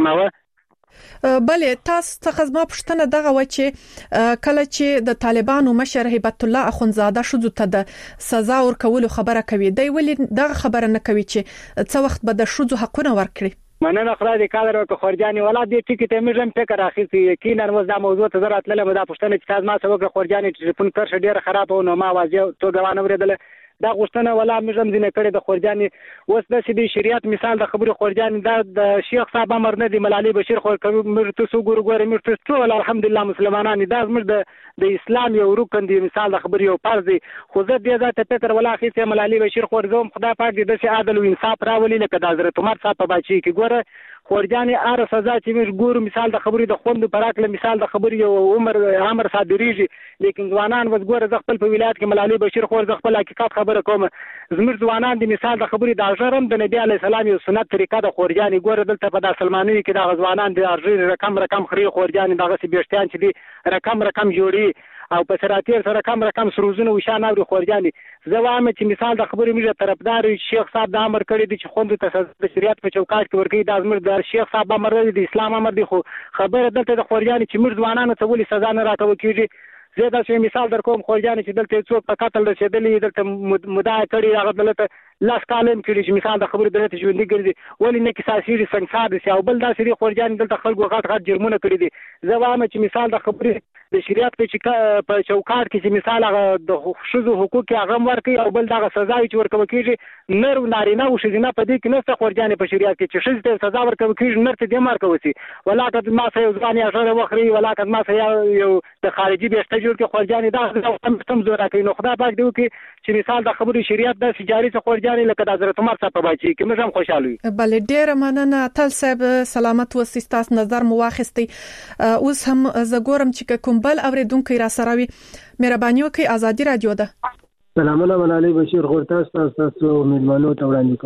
ماوه بله تاسو څخه زما پوښتنه دغه و چې کله چې د طالبانو مشر هیبت الله اخونزاده شذو ته د سزا ورکولو خبره کوي دی ولې دغه خبره نه کوي چې څو وخت به د شذو حقونه ورکړي مننه خدای دې قادر وکړي خورجاني ولا دې ټکی ته مې فکر اخیستی یقینا موږ دا موضوع ته زرات لله دا پښتنه چې تاسو ما سره خورجاني ټلیفون کړ ډیره خراب او نو ما واځي تو غوانه ورېدل دا غوښتنه ولا مې هم ځینې کړې د خورجاني اوس د سیدی شریعت مثال د خبرې خورجاني دا د شیخ صاحب امر نه دی ملالي بشیر خو کوي تاسو ګورو ګورې مې ټول الحمدلله مسلمانان دا زموږ د د اسلام یو رکن دی مثال د خبرې یو فرض دی خو زه دې ذات فکر ولا اخیسته ملالي بشیر خو زوم خدای پاک دې د عادل او انصاف راولي لکه د حضرت عمر صاحب په بچی کې ګوره خورجاني ار سزا چې موږ ګورو مثال د خبرې د خوند پراکله مثال د خبرې یو عمر امر صادریږي لیکن ځوانان وز ګوره ز خپل په ولایت کې ملالي بشیر خو ز خپل حقیقت خبره کوم زموږ ځوانان د مثال د خبرې د اجرم د نبی علی سلام یو سنت طریقه د خورجاني ګوره دلته په د سلمانوي کې د ځوانان د ارجی رقم رقم خري خورجاني دغه سي بیشتيان چې دي رقم رقم جوړي او په سراتیر سره کم رقم سروزونه وشان او خورجاني زه وایم چې مثال د خبرې میږي طرفدار شیخ صاحب د امر کړی دی چې خوند ته د شریعت په چوکاټ کې ورګي د ازمر د شیخ صاحب امر دی د اسلام امر دی خو خبره دلته د خورجاني چې موږ ځوانانو ته ولې سزا نه راکوي کیږي زه دا چې مثال در کوم خورجاني چې دلته څوک په قتل رسیدلی دلته مدعا کړی هغه دلته لاس کالم کړي چې مثال د خبرې دلته ژوندۍ ګرځي ولې نه کیساسي سنگسار دي او بل دا سری خورجاني دلته خلکو غاټ غاټ جرمونه کړی دي زه وایم چې مثال د خبرې د شریعت په په چوکاټ کې چې مثال هغه د شذو حقوق هغه ورکي او بل دغه سزا چې ورکول کیږي نر نارینه او شذینه په دې کې نسته خورجاني په شریعت کې چې شذ ته سزا ورکول کیږي نر ته دې مارکول شي ولاکه ما سه ځواني اجر وخري ولاکه ما سه یو د خارجي به استجور کې خورجاني دا هم زور راکې نو خدای پاک دې وکي چې مثال د خبرې شریعت د سجاري څخه خورجاني لکه د حضرت عمر صاحب په بچی کې موږ هم خوشاله یو بل ډیر مننه تل صاحب سلامت وسستاس نظر مو واخستي اوس هم زګورم چې کوم بل اوریدونکو را سره وي مهرباني وکړئ ازادي رادیو ده سلامونه ملالي بشیر خور تاسو تاسو مېلمنو ته وړاندې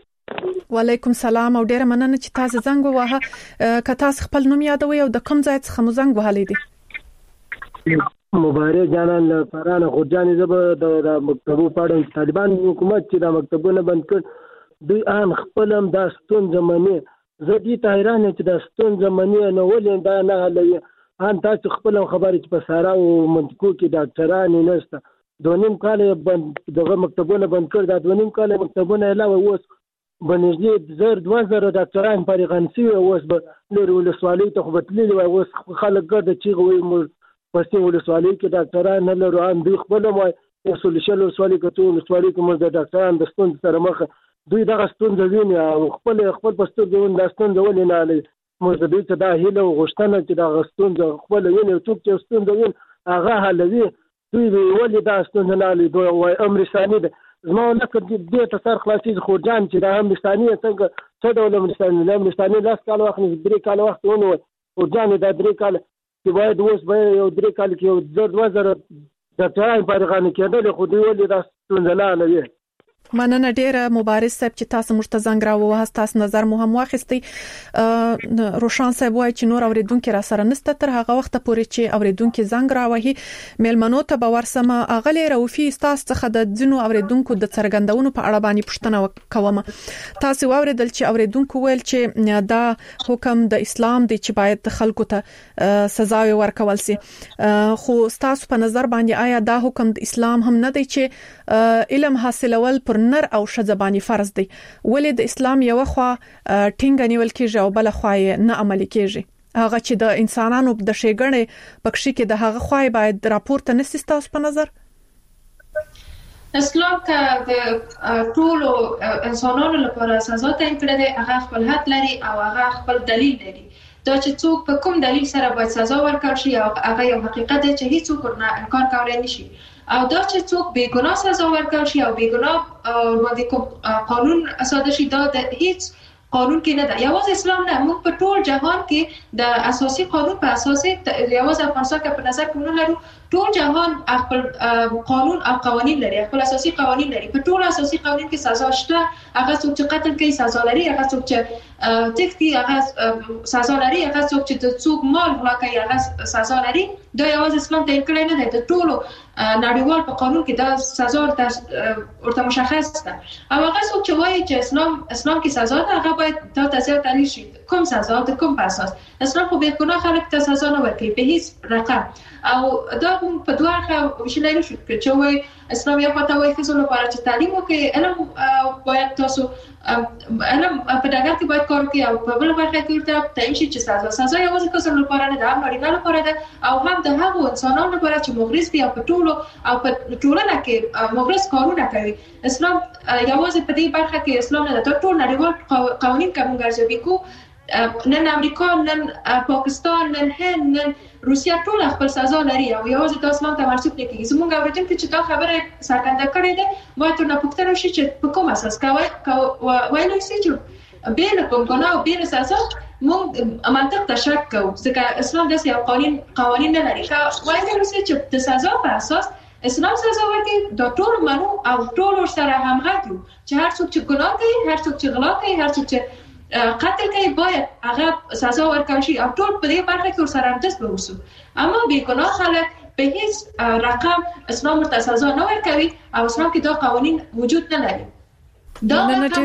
کوم وعلیکم سلام او ډیر مننه چې تاسو زنګ ووهه که تاسو خپل نوم یادوي او د کوم ځای څخه مو زنګ وهلی دي مبارک جانان فرانه خورجاني زبر د مکتبو پاړم طالبان حکومت چې د مکتبونه بند کړ دوی ان خپلم د ستون زمانه زدي طاهران چې د ستون زمانه نو ولې دا نه هلي ان تاسو خپل خبرې چې په سارا او منطقو کې ډاکټران نشته دونیم کال بند دغه مکتبونه بند کړ دا دونیم کال مکتبونه علاوه اوس بنځلې زر دوه زره ډاکټران فارغان شي اوس به لري ولسوالۍ ته خو بتللی اوس خلک ګرځي چې وي پسې ولسوالۍ کې ډاکټران نه لرو ان دوی خپل مو اصول شل ولسوالۍ کې ټول ولسوالۍ کې موږ د ډاکټران د ستون سره مخ دوی دغه ستون ځوین او خپل خپل پستو ځون د ستون ځول نه لري موږ د دې ته دا هیله غوښتنه چې د غستون خپل ویني ټوک چې ستون ځون هغه حلوي دوی ولې دا ستونزه نه لیدو وای امرستاني ده زما نه کړ دې ته سر خلاصي خورجان چې دا امرستاني څنګه څه ډول امرستاني نه امرستاني لاس کال وخت درې کال وخت ونه خورجان دا درې کال چې باید اوس به یو درې کال کې یو زر دوه زره د ټرای فارغانه کېدل خو دوی ولې دا ستونزه نه لري. مننه ډیره مبارز صاحب چې تاسو موږ ته زنګ راووه تاسو نظر مو هم واخیستي. روشان صاحب وایي چې نور اوریدونکو را سره نسته تر هغه وخت پورې چې اوریدونکو زنګ راوهي میلمنو ته به ورسمه اغلی روفي تاسو څخه د ځینو اوریدونکو د څرګندونو په اړه باندې پوښتنه کوم. تاسو واوریدل چې اوریدونکو ویل چې دا حکم د اسلام دی چې باید خلکو ته سزا ورکول سي خو تاسو په نظر باندې آیا دا حکم د اسلام هم نه دی چې علم حاصلول پر نر او ښځه باندې فرض دی ولې د اسلام یو خوا ټینګ نیول کېږي او بل خوا یې نه عملي کېږي هغه چې د انسانانو د شېګړې پکښې کې د هغه خوا باید راپورته نشي تاسو په نظر؟ اسلام که د ټولو انسانانو لپاره سزا تعیین کړې ده هغه خپل حد لري او هغه خپل دلیل لري دا چې څوک په کوم دلیل سره باید سزا ورکړي شي او هغه یو حقیقت دی چې هیڅ څوک نه انکار کولای نشي او دا چې څوک بے ګناه سزا ورکړي شي او بے ګناه باندې کوم قانون اساده شي دا د هیڅ قانون کې نه ده. یوازې اسلام نه موږ په ټول جهان کې د اساسي قانون په اساس یوازې افغانستان کې په نظر کې نه لرو ټول جهان خپل قانون او قوانين لري خپل اساسي قوانين لري په ټول اساسي قوانين کې سزا شته هغه څوک چې قتل کوي سزا لري هغه څوک چې تکتي هغه سزا لري هغه څوک چې د څوک مال غلا کوي هغه سزا لري دا یوازې اسلام ته کړی نه دی د ټولو نړیوال په قانون کې دا سزا ورته مشخص ده او هغه څوک چې وایي چې اسلام اسلام کې سزا ده هغه باید دا تاسو ته شي کوم سزا د کوم په اساس اسلام خو به ګناه خلک ته سزا نه ورکوي په هیڅ رقم او دا په دوه اړخه وشلای نشي چې وایي اسلام یو پتا وایي چې لپاره چې تعلیم وکړي علم باید تاسو علم په دغه کې باید کار وکړي او په بل برخه کې ورته تعین شي چې سزا سزا یوازې کسر لپاره نه ده نړیوال لپاره ده او هم د هغو انسانانو لپاره چې مغرض دي او په ټولو او په ټولنه کې مغرض کارونه کوي اسلام یوازې په دې برخه کې اسلام نه ده ټول نړیوال قوانین کوم ګرځوي کو نن امریکا نن پاکستان نن هند نن روسیا ټول خپل سزا لري او یوازې د اسلام ته منسوب نه کیږي زموږ اوریدونکو چې دا خبره څرګنده کړې ده باید تر نه پوښتنه شي چې په کوم اساس کوي وایي چې بیل کوم ګناه او بیل سزا موږ منطق ته شک کوو ځکه اسلام داسې یو قوانین قوانین نه لري وایي چې د سزا په اساس اسلام سزا ورکړي د ټول منو او ټول سره همغږي چې هر څوک چې ګناه کوي هر څوک چې غلا کوي هر څوک چې قتل کوي باید هغه سزا ورکړي شي او ټول په دې برخه کې سره همدست به وسو اما بې ګناه خلک په هیڅ رقم اسلام ورته سزا نه ورکوي او اسلام کې دا قوانین وجود نه لري دا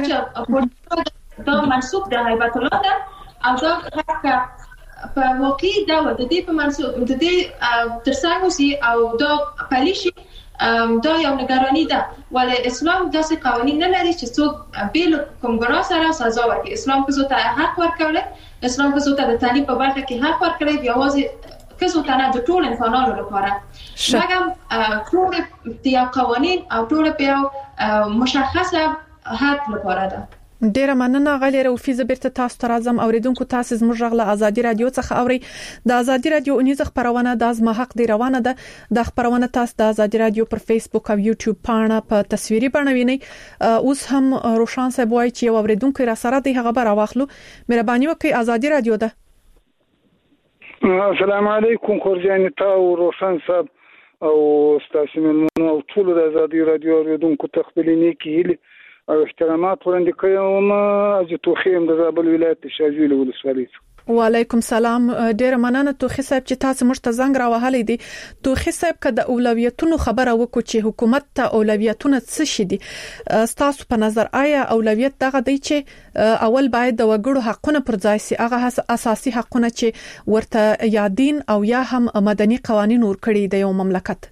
چې دا منسوب د هیبت الله ده او دا حق په واقعي ډول د دې په منسوب د دې ترڅنګ وسی او دا پالیشي دا یو نگرانی ده ولی اسلام داسې قوانین نه لري چې څوک بیل کوم ګناه سره سزا ورکړي اسلام که څوک ته حق ورکړي اسلام که څوک ته د تعلیم په برخه کې حق ورکړي یوازې که څوک ته نه د ټول انسانانو لپاره مګر ټول د قوانین او ټول په مشخصه حق لپاره ده. ډیره مننه غالي روفي زبرته تاسو ته راځم اوریدونکو تاسو زموږ غږ له ازادي رادیو څخه اوري د ازادي رادیو اونیزه خبرونه د ازما حق دی روانه ده د خبرونه تاسو د ازادي رادیو پر فیسبوک او یوټیوب پاڼه په تصویري بڼه وینئ اوس هم روشان صاحب وایي چې اوریدونکو را سره دی هغه به راوخلو مهرباني وکړئ ازادي رادیو ده. السلام علیکم خورجان تا او روشان صاحب او تاسو ملمنو او ټول د ازادي رادیو اوریدونکو تخبلینی کیږي او احترامات وړاندې کوم از توخیم د زابل ولایت شاجویل ولسوالۍ. وعلیکم سلام ډیر مننه توخی صاحب چې تاسو موږ ته زنګ راوهلې دي. توخی صاحب که د اولویتونو خبره وکړو چې حکومت ته اولویتونه څه شي دي تاسو په نظر آیا اولویت دغه دی چې اول باید د وګړو حقونه پر ځای سي هغه اساسي حقونه چې ورته یا دین او یا هم مدني قوانين ورکړي د یو مملکت؟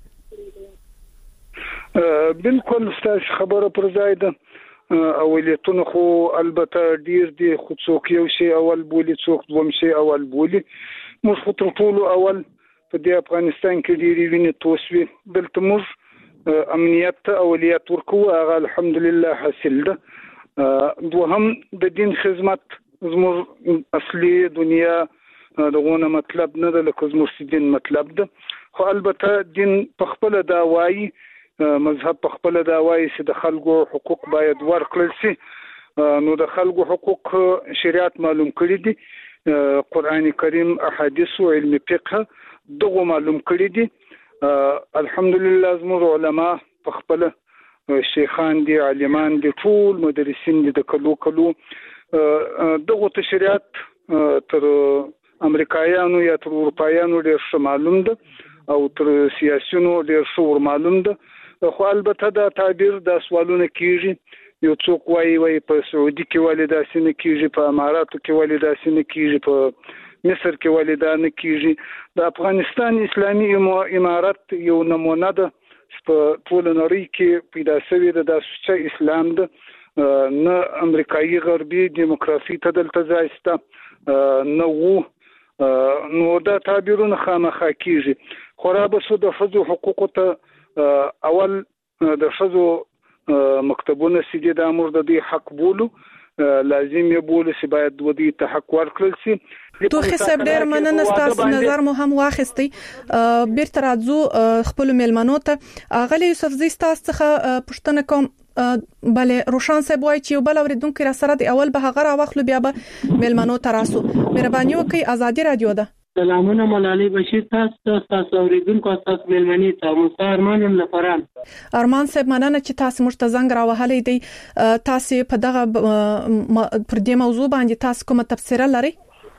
بالکل تاسو خبره پر ځای ده اولیتونه خو البته ډیر دي خو څوک یو شی اول بولی څوک دوم شی اول بولی موږ خو تر ټولو اول په دې افغانستان کې ډیری ویني توسوي دلته موږ امنیت ته اولیت ورکو هغه الحمدلله حاصل ده دوهم د دین خدمت زموږ اصلي دنیا دغه مطلب نه ده لکه زموږ دین مطلب ده خو البته دین په خپل دا وایي مذهب په خپل دا وایي چې د خلکو حقوق باید ورکړل شي نو د خلکو حقوق شریعت معلوم کړی دي قرآن کریم احادیث او علم فقه دغه معلوم کړی دي الحمدلله زموږ علما په خپل شیخان دي عالمان دي ټول مدرسین دي د کلو کلو دغه تشریعات تر امریکایانو یا تر اروپایانو ډیر ښه معلوم ده او تر سیاسيونو ډیر ښه معلوم ده خو البته دا تعبیر د سوالونه کیږي یو څوک وایي وایي په سعودي کې ولیدا سینه کیږي په اماراتو کې ولیدا سینه کیږي په مصر کې ولیدا نه کیږي د افغانستان اسلامي امارت یو نمونه ده په ټول نړۍ کې پیدا شوی د داسې اسلام ده نه امریکایي غربي دیموکراسي ته دلته ځای شته نه وو نو دا تعبیرونه خامخا کیږي خو را به څه د ښځو حقوقو ته اول د ښځو مکتبونه چې دي دا موږ د دې حق بولو لازم یې بولو چې باید د دې ته حق ورکړل شي. توخي صاحب ډېر مننه ستاسو نظر مو هم واخیستی بیرته راځو خپل میلمنو ته غلی یوسف زی ستاسو څخه پوښتنه کوم بله روشان صاحب وایي چې یو بل اوریدونکو را سره د اول به هغه راوخلو بیا به میلمنو ته راسو مهرباني وکړئ ازادي رادیو ده. سلامونه مولانا بشیر تاسو تاسو اوریدونکو تاسو میلمنی ته مو ارمان هم لپاره ارمان صاحب مننه چې تاسو موږ ته زنګ راوهلې دی تاسو په دغه پر دې موضوع باندې تاسو کومه تفسیر لرئ؟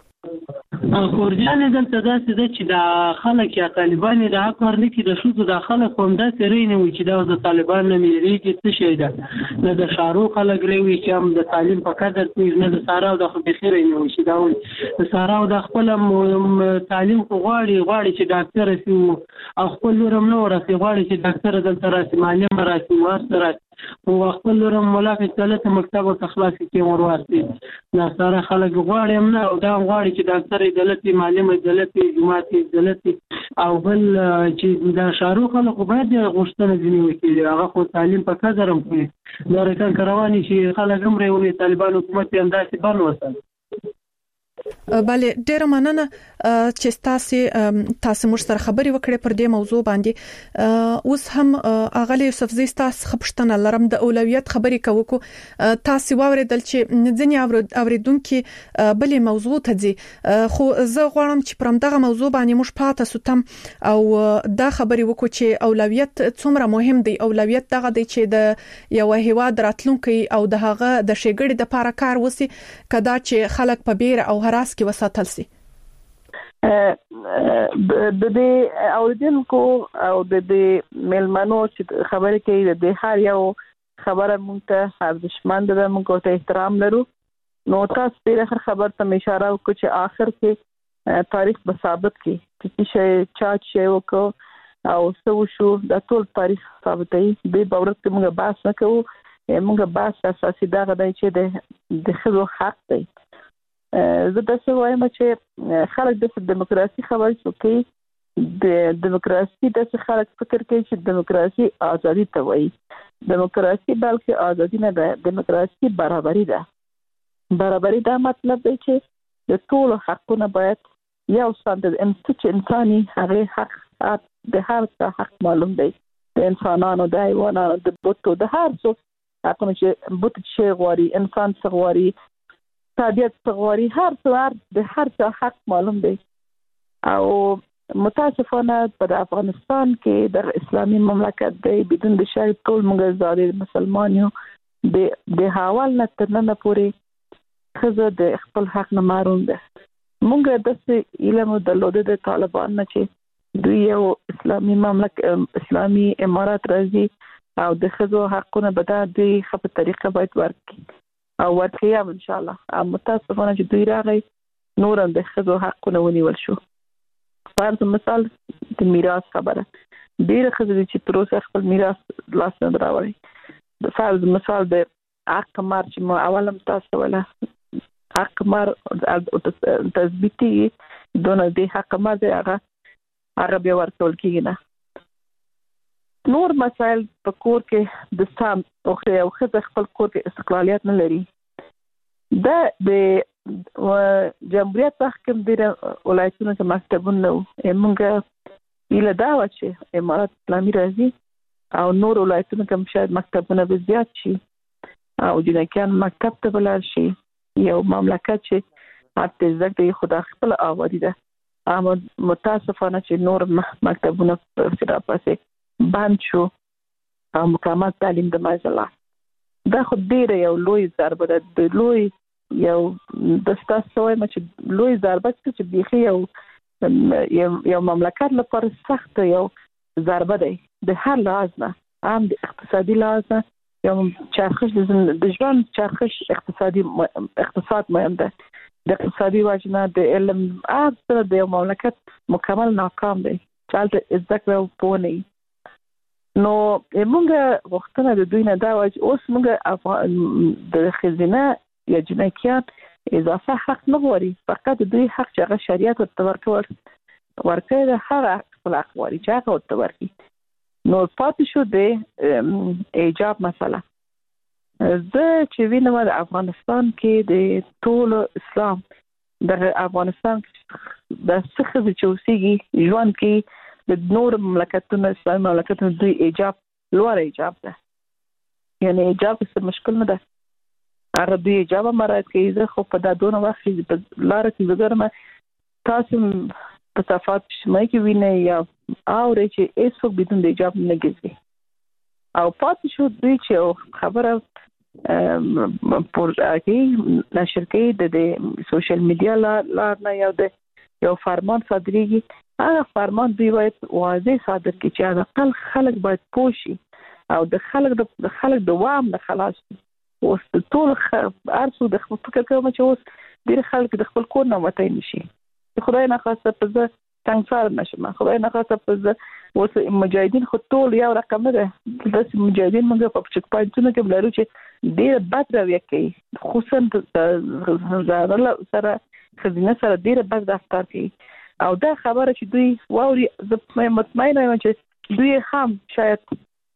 خورجان دلته داسې ده چې د خلک یا طالبان د حق ورنکي د شوزو د خلک هم داسې رینه وي چې دا د طالبان نه مېریږي څه شي ده نه د شارو خلک ریوي چې هم د تعلیم په قدر کوي نه د سارا او د خو بخیر نه وي چې دا وي د سارا او د خپل تعلیم خو غواړي غواړي چې ډاکټر شي او خپل لورم نو ورسي غواړي چې ډاکټر دلته راسي معلم راسي واسطه راسي او خپل لورم ملاقات ثلاثه مکتب او تخلاصي کې ورواستي دا سارا خلک غواړي هم نه او دا غواړي چې ډاکټر دلته معلم دلته جماعت دلته او بل چې دا شارو خلک باید غوښتنه ځنی وکړي هغه خو تعلیم په قدر هم کوي دا رکان کروانی چې خلک هم ریونی طالبان حکومت انداسي بن وسل بله ډیره مننه چې تاسو تاسو موږ سره خبري وکړې پر دې موضوع باندې اوس هم اغلی یوسف زی تاسو خپشتنه لرم د اولویت خبري کوو تاسو واوریدل چې ځنې اوریدونکو بلې موضوع ته دي خو زه غواړم چې پرم دغه موضوع باندې موږ پاتې سوتم او دا خبري وکړو چې اولویت څومره مهم دی اولویت دغه دی چې د یو هیواد راتلونکي او د هغه د شګړې د لپاره کار وسی کدا چې خلک په بیر او هراس کې وساتل سي د دې اوریدونکو او د دې میلمنو چې خبرې کوي د هر یو خبره مونږ ته ارزښتمن ده مونږ ته احترام لرو نو تاسو په اخر خبر ته اشاره وکړو چې اخر کې تاریخ به ثابت کی چې شي چا چې وکړو او څه شو د ټول تاریخ ثابتې به باور ته مونږ بحث نکوو مونږ بحث اساسي دا غواړي چې د خزو حق دی زه تاسو وایم چې خلک د دیموکراسي خبرې کوي د دیموکراسي د خلک فکر کوي چې دیموکراسي ازادي ته وایي دیموکراسي بلکې ازادي نه ده دیموکراسي برابري ده برابري دا مطلب دی چې د ټول حقونه باید یو څنګه د انسان انساني هغه حق د هر څه حق معلوم دی د انسانانو د حیواناتو د بوټو د هر څه حقونه چې بوت شي غواري انسان څه غواري طبيعت څغوري هر څوار د هر څه حق معلوم دی او متاسفانه په افغانستان کې د اسلامي مملکت دی بدون د شای ټول موږ زاري مسلمان یو د د حوال نه تر نن پورې خزه د خپل حق نه محروم ده موږ د علم د لوده د طالبان نه چې دوی یو اسلامي مملکت اسلامي امارات راځي او د خزو حقونه به د دوی په طریقه باید ورکړي او ورکیام ان شاء الله متاسفانه چې دوی راغی نور هم د خزو حقونه ونیول شو فرض مثال د میراث خبره ډیر خزو چې تر اوسه خپل میراث لاس نه راوړي د فرض مثال د حق مار چې ما اولم تاسو ولا حق مار تثبیتي دونه د حق مار دی هغه هغه به ورکول کیږي نه نور مسائل په کور کې د سام او خو خزه خپل کور کې استقلالیت نه لري د د جمهوریت تحکم د ولایتونو کې مکتبونه موږ اله دا و چې امارات اسلامي راځي او نور ولایتونو کې شاید مکتبونه به زیات شي او جنکیان مکتب ته بلل شي. یو مملکت چې حتی زده خدا خپل آوادی ده، اما متاسفانه چې نور مکتبونه په پاسه بند شو او مکمل تعلیم د مازلا دا خو ډیره یو لوی ضربه ده، د لوی یو د ستاسو وایم چې لوی ضربه چې بيخي یو یو مملکت لپاره سخت یو ضربه ده د هر لحاظ نه، هم د اقتصادي لحاظ نه یو چرخش د ژوند چرخش اقتصادي اقتصاد مهم ده. د اقتصادي واجنه د علم اصل د یو مملکت مکمل ناکام دی چې ذکر پونه. نو موږ وختونه د دوی نه دا واج اوس موږ د خزینه یا جنکیات اضافه حق نه غواړي، فقط دوی حق چې هغه شریعت ورته ورکړي ورکړي د هغه خپل حق غواړي چې هغه ورته ورکړي. نو پاتې شو د ایجاب مسله. زه چې وینم د افغانستان کې د ټول اسلام د افغانستان د څخه چې اوسېږي ژوند کې د نور مملکتونو اسلامي مملکتونو دوی ایجاب لوړ ایجاب ده، یعنی ایجاب څه مشکل نه ده، هغه دوی ایجاب مراد کوي. زه خو په دا دونه وخت په لار کې وګورم تاسو په صفات شمه کې وینئ یا اورئ چې هیڅوک بدون د ایجاب نه ګرځي او پاتې شو دوی چې خبره پر هغه نشر کوي د سوشل میډیا لار نه یو د یو فرمان صادریږي. هغه فرمان دوی باید واضح صادر کړي چې اقل خلک باید پوه شي او د خلک د خلک د وام نه خلاص شي. اوس ټول ارسو د خپل فکر کوم چې اوس ډیر خلک د خپل کور نه وته نشي. خدای نه خاصه په ځ څنګه نشم، خدای نه خاصه په ځ اوس مجاهدین خو ټول یو رقم نه ده. د مجاهدین موږ په چک پاینټونو کې بلارو چې ډیر بد راوي کوي، خصوصا زړه سره خزینه سره ډیر بد رفتار کوي او دا خبره چې دوی واوري زه مطمئنه یم چې دوی هم شاید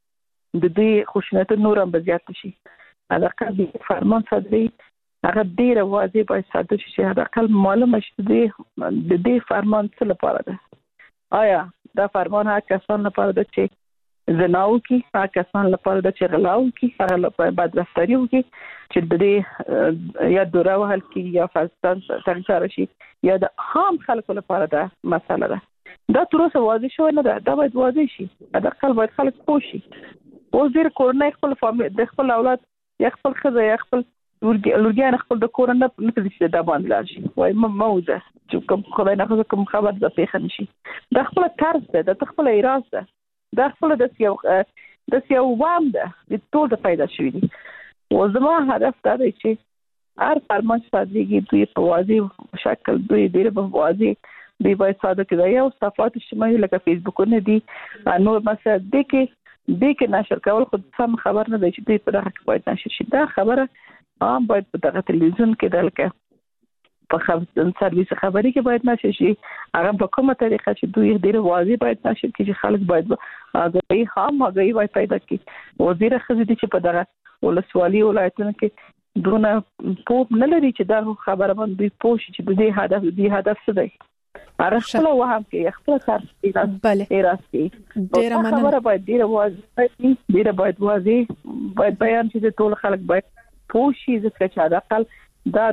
د دوی خوشنط نور هم زیات شي. علاقه د فرمان صدري هغه ډیره واضح باید صادر شي چې علاقه معلومه شي د دې فرمان څه لپاره ده. آیا دا فرمان هغه کسان لپاره ده چې زناو کی، هغه کسان لپاره ده چې غلاو کی، هغه لپاره بد رفتاری وکي چې د دې یا دوره وهل کی یا فلسطین څنګه شي یا د عام خلکو لپاره ده مسله ده. دا تر اوسه واضح شوی نه ده، دا باید واضح شي. علاقه باید خلک پوه شي. اوس ډیر کورنۍ خپل فامیل د خپل اولاد یا خپل خزه یا خپل لورګان خپل د کور نه نه پدې چې دا باندې لار شي وای موزه چې کوم خدای نه خو کوم خبر د پیښه نشي. دا خپل طرز ده، د خپل ایراز ده، دا خپل د یو د یو وام ده د ټول د پیدا شوی دي. او زما هدف دا دی چې هر فرمان صادریږي دوی په واضح شکل دوی ډیر په واضح دوی باید صادق کړي. یو صفات اجتماعي لکه فیسبوکونه دي نور مثلا د کې د کې نشر کول خو سم خبر نه دی چې دوی په دغه کې باید نشر شي. دا خبره عام باید په دغه تلویزیون کې دلته په خبر سرویس خبري کې باید نشر شي. هغه په کومه طریقه چې دوی ډیر واضح باید نشر کړي چې خلک باید هغه هم هغه باید پیدا کړي. وزیر خزیدي چې په دغه ولسوالي ولایتونو کې دونه پوپ نه لري چې دا خبره باندې پوه شي چې د دې هدف د هدف څه دی. هر خپل وهم کې خپل کار کوي. بله ایراسي ډیر مننه. خبره باید ډیر واضح ډیر باید واضح باید بیان شي چې ټول خلک باید پوه شي ځکه چې دا خپل دا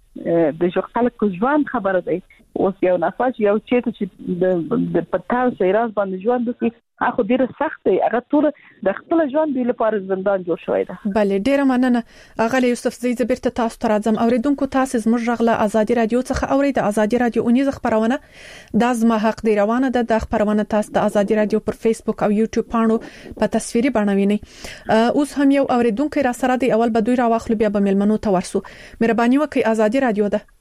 د د جو خلک ژوند خبره دی. اوس یو نفاج یو چې چې د پټاو سیراز باندې ژوند دوی هغه ډیر سخت دی، هغه ټول د خپل ژوند دی لپاره زندان جوړ شوی دی. بله ډیر مننه اغلی یوسف زی زبرته تاسو ته راځم. اوریدونکو تاسو زموږ غږله ازادي رادیو څخه اورئ. د ازادي رادیو اونیز خبرونه د زما حق دی روانه ده. د خبرونه تاسو د ازادي رادیو پر فیسبوک او یوټیوب پاڼو په تصویري بڼه وینئ. اوس هم یو اوریدونکو را سره دی، اول به دوی راوخلو بیا به ملمنو ته ورسو. مهرباني وکړئ، ازادي رادیو ده.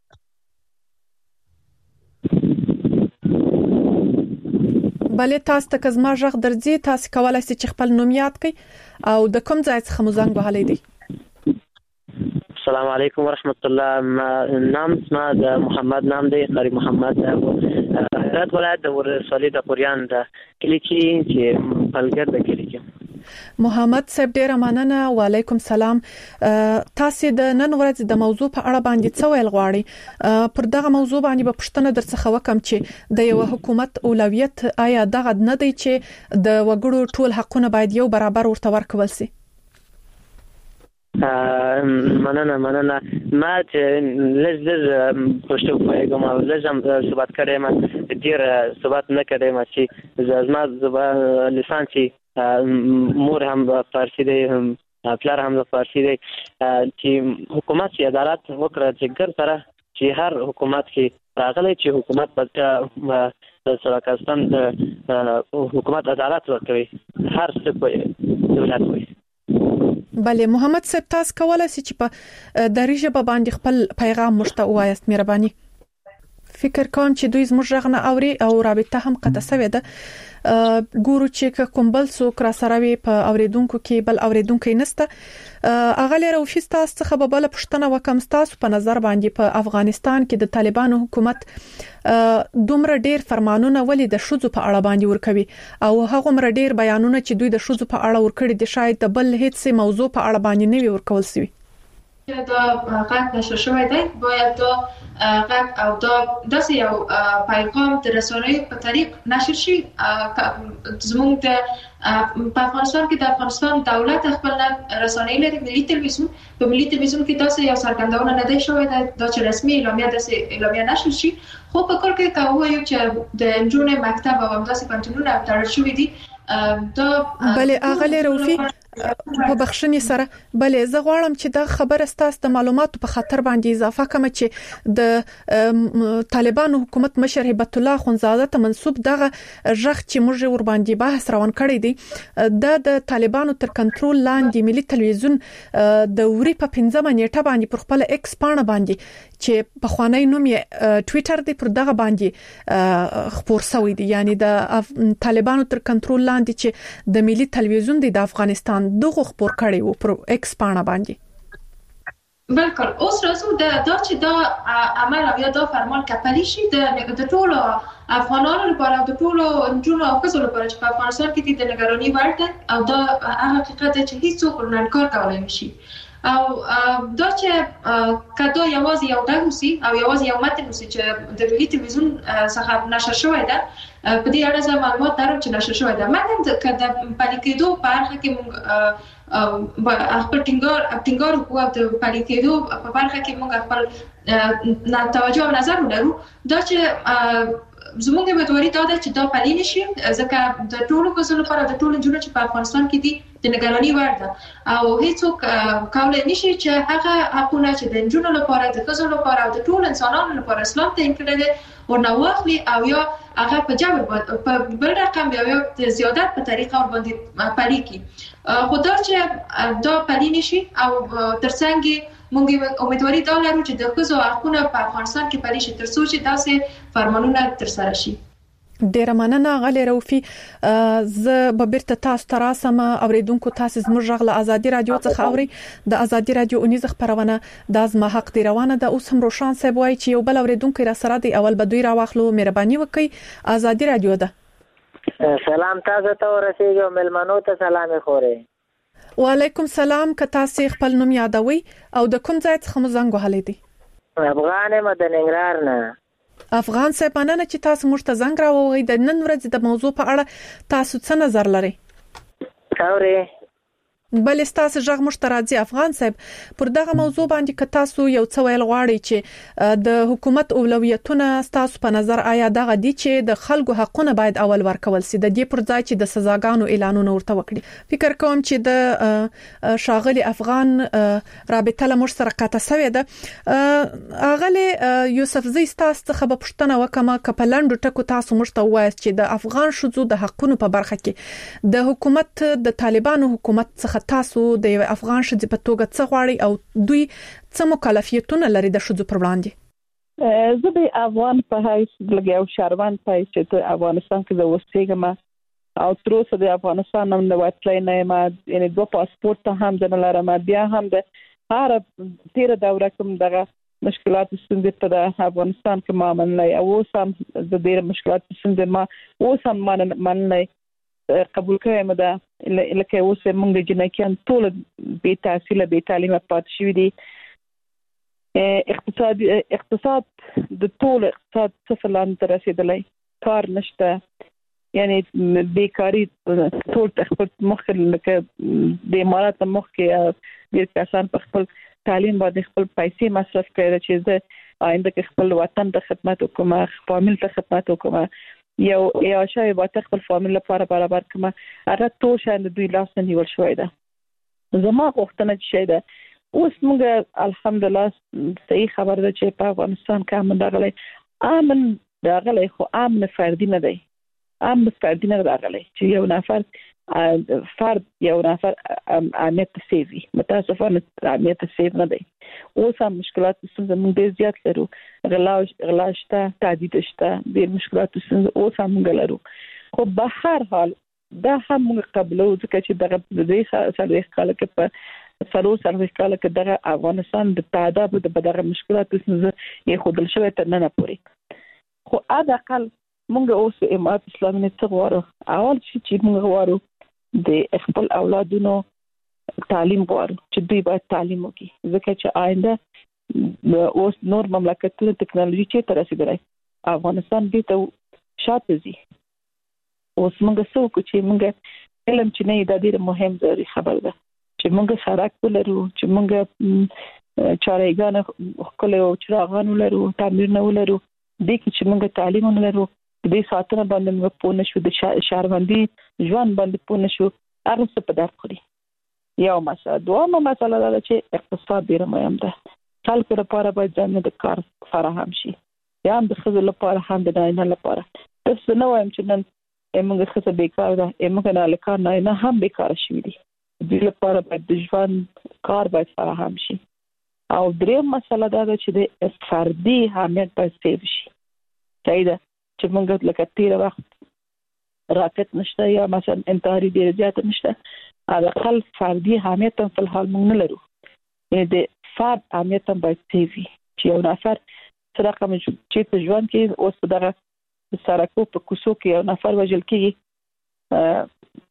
بله تاسو ته کزما ژغ درځي، تاسو کولای شئ چې خپل نوم یاد کړئ او د کوم ځای څخه مو زنګ وهلی دی. السلام علیکم ورحمت الله. نام اسما د محمد نام دی قاری محمد هرات ولایت د ورسولې د قریان د کلی کې چې پلګر د کلی کې محمد صاحب ډیر مننه. وعلیکم سلام. تاسو د نن ورځ د موضوع په اړه باندې څه ویل غواړئ؟ پر دغه موضوع باندې به پښتنه درڅخه وکم چې د یو حکومت اولویت آیا دغه نه دی چې د وګړو ټول حقونه باید یو برابر ورته ورکول شي؟ مننه مننه ما چې لږ لږ پښتو پوهېږم او لږ هم ثبات کړی یم، ډېر ثبات نه کړی یم چې زما لسان چې مور هم فارسي دی پلار هم فارسي دی، چې حکومت چې عدالت وکړه چې ګر سره چې هر حکومت کې راغلی چې حکومت په سرکستان حکومت عدالت ورکوي هر څه په دولت وي. بله محمد صاحب تاسو کولای شئ چې په دری ژبه باندې خپل پیغام مشته وایاست مهرباني. فکر کوم چې دوی زموږ غږ نه اوري او رابطه هم قطع شوې ده. ګورو چې کوم بل څوک را سره وي په اوریدونکو کې بل اوریدونکو نسته. اغلی روفي تاسو څخه به بل پښتنه وکم تاسو په نظر باندې په افغانستان کې د طالبانو حکومت دومره ډیر فرمانونه ولې د شوزو په اړه باندې ورکوي او هغه مر ډیر بیانونه چې دوی د شوزو په اړه ورکړي دي شاید د بل هیڅ موضوع په اړه باندې نه وي ورکول شوی؟ دا غږ نشر شوی دی، باید دا غږ او دا داسې یو پیغام د رسنیو په طریق نشر شي. زموږ د په افغانستان کې د افغانستان دولت خپل رسنۍ لري، ملي تلویزیون، په ملي تلویزیون کې داسې یو څرګندونه نه دی شوی دا چې رسمي اعلامیه داسې اعلامیه نشر شي. خو په کور کې کا وایو چې د نجونې مکتب او همداسې پنځونونه تړل شوی دي. دا بله اغلی روفي په بخښنې سره بله زه غواړم چې دا خبره ستاسو د معلوماتو په خاطر باندې اضافه کوم چې د طالبانو حکومت مشر هبت الله خونزاده ته منسوب دغه ژغ چې موږ ور باندې بحث روان کړی دی د د طالبانو تر کنټرول لاندې ملي تلویزیون د وری په پنځمه نیټه باندې پر خپل ایکس پاڼه باندې چې په خوانی نوم یې ټوئیټر دی پر دغه باندې خبر شوی دی، یعنی د طالبانو تر کنټرول لاندې چې د ملي تلویزیون د افغانستان دغه خبر کړي وو پر ایکس پاڼه باندې. بالکل اوس راځو د دا چې دا عمل او یا دا فرمان کپلی شي د د ټولو افغانانو لپاره د ټولو جنونو او ښځو لپاره چې په افغانستان کې د نگرانی وړ ده او دا هغه حقیقت چې هیڅوک نه انکار کولای نشي. او دا چې کدا یوازې یو غوسی او یوازې یو متن وسی چې د ملي تلویزیون څخه نشر شوی ده په دې اړه زما معلومات درو چې نشر شوی ده. متن کدا پالیکېدو په اړه کې موږ خپل ټینګار ټینګار کوو د پالیکېدو په اړه کې موږ خپل توجه او نظر ولرو. دا چې زموږ امیدواري دا ده چې دا پلي نشي ځکه د ټولو ښځو لپاره د ټولو جنونو چې په افغانستان کې دي د نگرانی وړ ده او هیڅوک کولای نشي چې هغه حقونه چې د جنونو لپاره د ښځو لپاره او د ټولو انسانانو لپاره اسلام تعین کړی دی ورنه واخلي او یا هغه په جبر په بل رقم یا د زیادت په طریقه ور باندې پلي کی. خو دا چې دا پلي نشي او ترڅنګ موږ امیدواري دا لرو چې د ښځو حقونه په افغانستان کې پلي شي تر څو چې داسې فرمانونه ترسره شي. ډیر مننه غلی روفي. زه به بیرته تاسو ته راسم. اوریدونکو تاسو زموږ غږ له ازادي رادیو څخه اوري. د ازادي رادیو اونیز خبرونه د زما حق دی روانه ده. اوس هم روشان صاحب وایي چې یو بل اوریدونکو را سره دی، اول به دوی را واخلو. مهرباني وکړئ. ازادي رادیو ده. سلام تاسو ته ورسېږو، ملمنو ته سلام خورې. وعلیکم سلام. که تاسو خپل نوم یادوي او د کوم ځای څخه مو زنګ وهلی دی؟ افغان یم د ننګرهار نه. افغان صاحب مننه چې تاسو موږ ته زنګ راووهئ. د نن ورځې د موضوع په اړه تاسو څه نظر لرئ؟ اورئ بل تاسو ژغ موږ ته راځي. افغان صاحب پر دغه موضوع باندې که تاسو یو څه ویل غواړئ چې د حکومت اولویتونه تاسو په نظر آیا دغه دي چې د خلکو حقونه باید اول ورکول سي د دې پر ځای چې د سزاګانو اعلانونه ورته وکړي؟ فکر کوم چې د شاغلي افغان رابطه له موږ سره قطع شوې ده. اغلی یوسف زی تاسو څخه په پښتنه وکمه کپلند ټکو تاسو موږ ته وایي چې د افغان شذو د حقونو په برخه کې د حکومت د طالبانو حکومت څخه تاسو د افغان شذو په توګه څه غواړي او دوی څه مکلفیتونه لري د شذو پر وړاندې؟ زه د افغان په حیث لګیاو شهروند په حیث چې افغانستان کې د اوسېږم او تر اوسه د افغانستان هم د وټلای نه ما یعنی دوه پاسپورت هم د لرم. بیا هم د هر تیر دوره کوم دغه مشکلات ستونزې په افغانستان کې ما منلای او اوس هم د ډېر مشکلات ستونزې ما اوس هم منلای قبول کړم. دا لکه اوس موږ د جنکیان ټول به تحصیل به تعلیم پات شوی دي اقتصاد اقتصاد د ټول اقتصاد څخه لاندې رسیدلی کار نشته یعنی بیکاری ټول خپل مخ لکه د امارات مخ کې ډیر کسان په خپل تعلیم باندې خپل پیسې مصرف کړي چې زه آینده کې خپل وطن ته خدمت وکم فامیل ته خدمت وکم یو یا شای به خپل فامیل لپاره برابر کړم هغه ټول شان د دوی لاس نه نیول شوی ده زما غوښتنه چې ده اوس موږ الحمدلله صحیح خبر ده چې په افغانستان کې امن راغلی امن راغلی خو امن فردي نه دی امن فردي نه راغلی چې یو نفر فرد یو نفر امنیت سیوي متاسفانه امنیت سیو نه دی اوس هم مشکلات څنګه موږ ډیر زیات لرو غلا غلا شته تعدید شته ډیر مشکلات څنګه اوس هم موږ لرو خو په هر حال دا هم موږ قبلو ځکه چې دغه د دې سره خلک په سرو سره کله کې دغه افغانستان د تعداد د بدغه مشکلات څخه یې خودل شوی تر نه پوري خو ادا کل موږ اوس امارات اسلامي نه غواړو اول چې موږ غواړو د خپل اولادونو تعلیم غواړو چې دوی باید تعلیم وکړي ځکه چې آینده اوس نور مملکتونو ټکنالوژي چې تر رسیدلای افغانستان به ته شاته ځي اوس موږ څه وکړو چې موږ علم چې نه د ډېر مهم ضروري خبر ده چې موږ سړک ولرو چې موږ چارېګان خپل او چراغان ولرو تعمیر نه ولرو د کې چې موږ تعلیم نه لرو د ساتنه باندې موږ پونه شو د شهروندي ژوند باندې پونه شو هغه څه په درک کړی یو مسله دوه مسله دا چې اقتصاد ډیر مهم ده خلکو لپاره باید ځان د کار فراهم شي یا هم د ښځو لپاره هم د نارینه لپاره تاسو نه وایم چې نن موږ ښځه بیکار ده موږ نه لکار نه هم بیکار شي دي د لپاره باید د ژوند کار باید فراهم شي او دریم مسله دا ده چې د فردي حامیت باید سیو شي صحیح ده چې موږ لکه تیر وخت راکټ نشته یا مثلا انتحاري ډیر زیات نشته هغه خل فردي حامیت په الحال موږ نه لرو یعنی د فرد حامیت باید سیو وي چې یو نفر سره کوم چې په ژوند کې اوس په دغه سرکو په کوڅو کې یو نفر وژل کېږي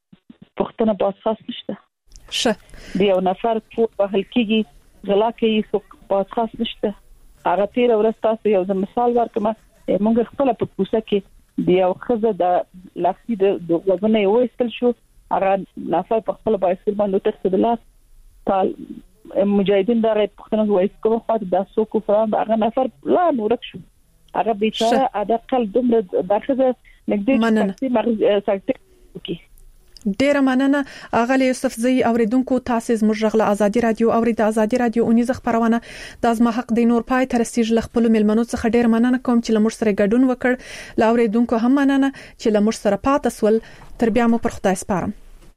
پښتنه باسخاص نشته شه دی یو نفر په هل کېږي غلا کوي څوک باسخاص نشته هغه تیر ورځ تاسو یو مثال ورکړم موږ خپل په کوڅه کې دی یو خزه د لاختي د غوګنې وېستل شو هغه نفر په خپل بایسکل باندې ترڅدل تال مجاهدین دغه پښتنه وایي کوم خاطر د سوکو فرام هغه نفر لا نورک شو هغه بیچاره ادا کل دومره دغه نګدې چې مغز سکتي ډیره مننه اغلی یوسف زئی اوریدونکو تاسو زموږ غږ له ازادي رادیو او د ازادي رادیو اونیزه خبرونه د ازما حق د نور پای تر سیج لخپل ملمنو څخه ډیره مننه کوم چې لمر سره ګډون وکړ لا اوریدونکو هم مننه چې لمر سره پات اسول تر بیا مو پر خدای سپارم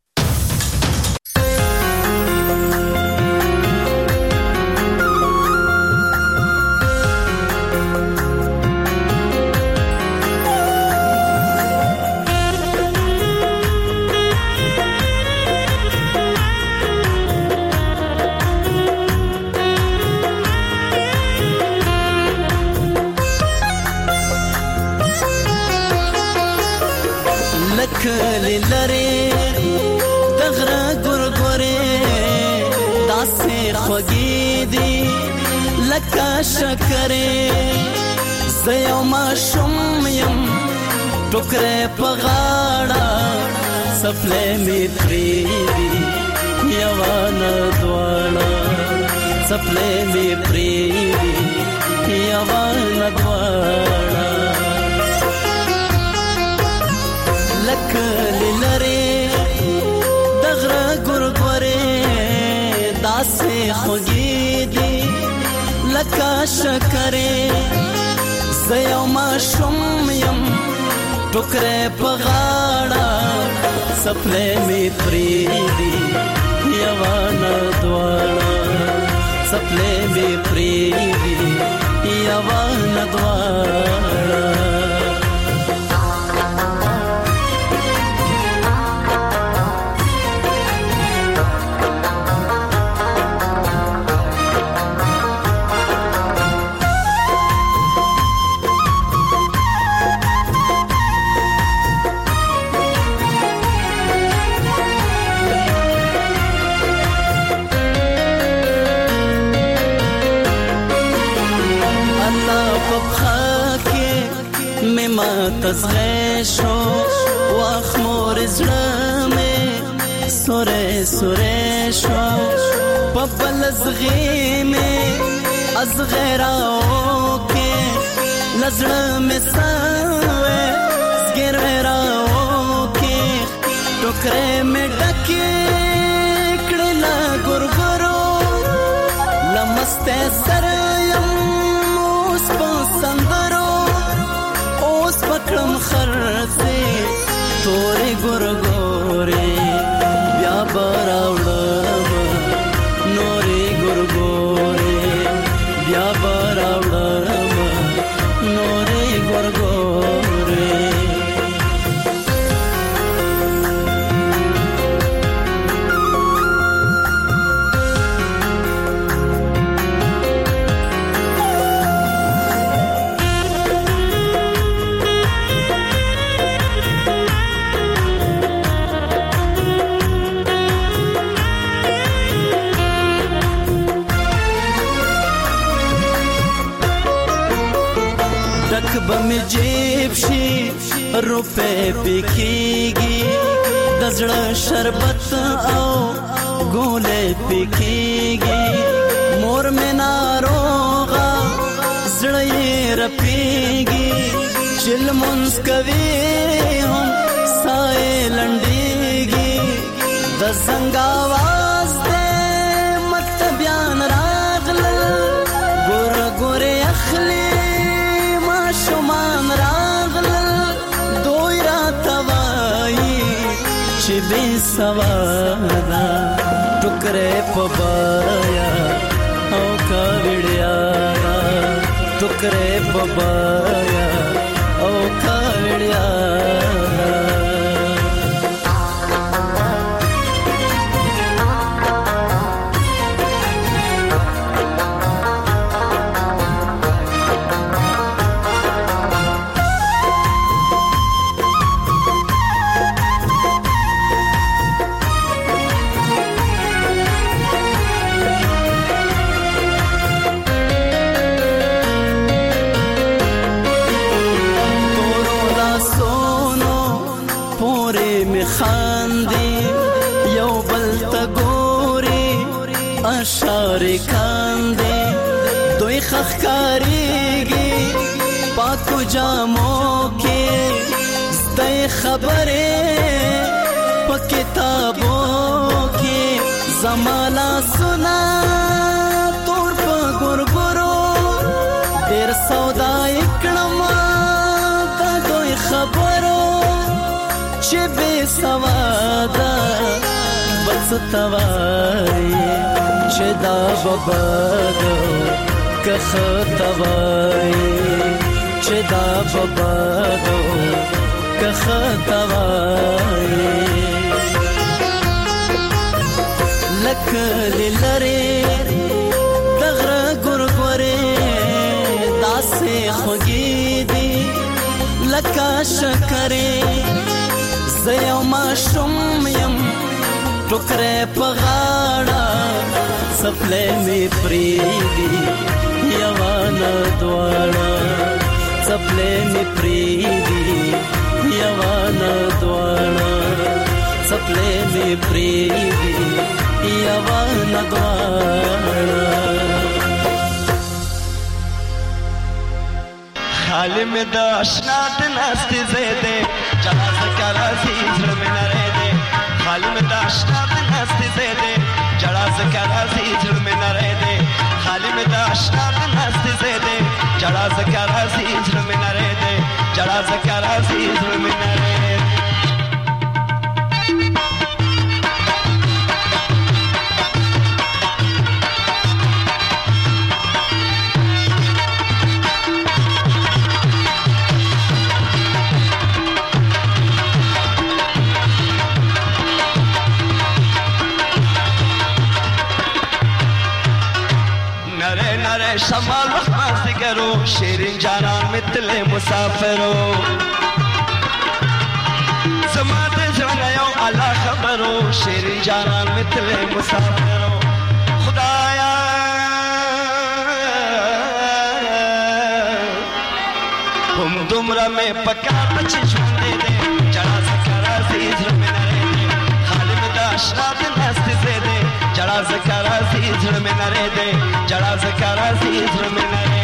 کلی لری دغره ګورګورې داسې خوږې دي لکه شکرې زه یو ماشوم یم ټوکرې په غاړه څپلۍ مې پرېږدي یوه نه دواړه څپلۍ مې پرېږدي یوه نه دواړه لکلی لری دغره ګورګورې داسې خوږې دي لکه شکرې زه یو ماشوم یم ټوکرې په غاړه څپلۍ مې پرېږدي یوه نه دواړه څپلۍ مې پرېږدي یوه نه دواړه تزغه شو واخمور زړه مې سوره سوره شو په بل زغې مې از غیراو کې لزړه مې سوې زګر راو کې ټوکرې مې ډکې کړې لا ګورګورو لمسته سر یم اوس په سندرو اوس پکړم خرڅې تورې ګورګورې بیا براوړم نورې ګورګورې بیا براوړم نورې ګورګورې بم جیب شي روپے پکېږي د زړه شربت او ګولې پکېږي مور مې ناروغه زړه یې رپېږي چې لمونځ کوي هم ساه یې لنډېږي د زنګ اواز دی مکتبیان راغلل ګوره ګورې اخلي شمان راغلل دوی را توایی چې بې سوادا ټوکرې په بایا او کاوړیا ټوکرې په بایا او کاوړیا اشاره کاندې دوی خخکاریږي پاکو جامو کې ستای خبره په کتابو کې زمالا سنا تور په ګورګورو ډېر سودا کړم دا دوی خبرو چې بې سوادا بس توای چې دا ببادو کخ توای چې دا ببادو کخ توای لکه لری دغره ګورګورې داسې خوږې دي لکه شکرې زه یو ماشوم یم ټوکرې په غاړه سپلې مې پریدي یوانه دواړه سپلې مې پریدي یوانه دواړه سپلې مې پریدي یوانه دواړه خالی میں دا اشنات ناستی زیدے جہاں زکر عزیز رمی نرے خالی میں دا اشنات ناستی زیدے جڑا زکر عزیز رمی نرے دے خالی میں دا اشنات ناستی زیدے جڑا زکر عزیز رمی نرے دے جڑا زکر عزیز رمی نرے دے شمال وقت مازدگرو شیرین جانان مثل مسافرو زمان زرنیو اللہ خبرو شیرین جانان مثل مسافرو خدایا ہم دو دومره مې پکار چې ژوند دې جړا زکرا سي زړه مې نری دې خالی مې دا شاد نست زه دې جړا زکرا سي زړه مې نری دې جړا زکرا سي زړه مې نری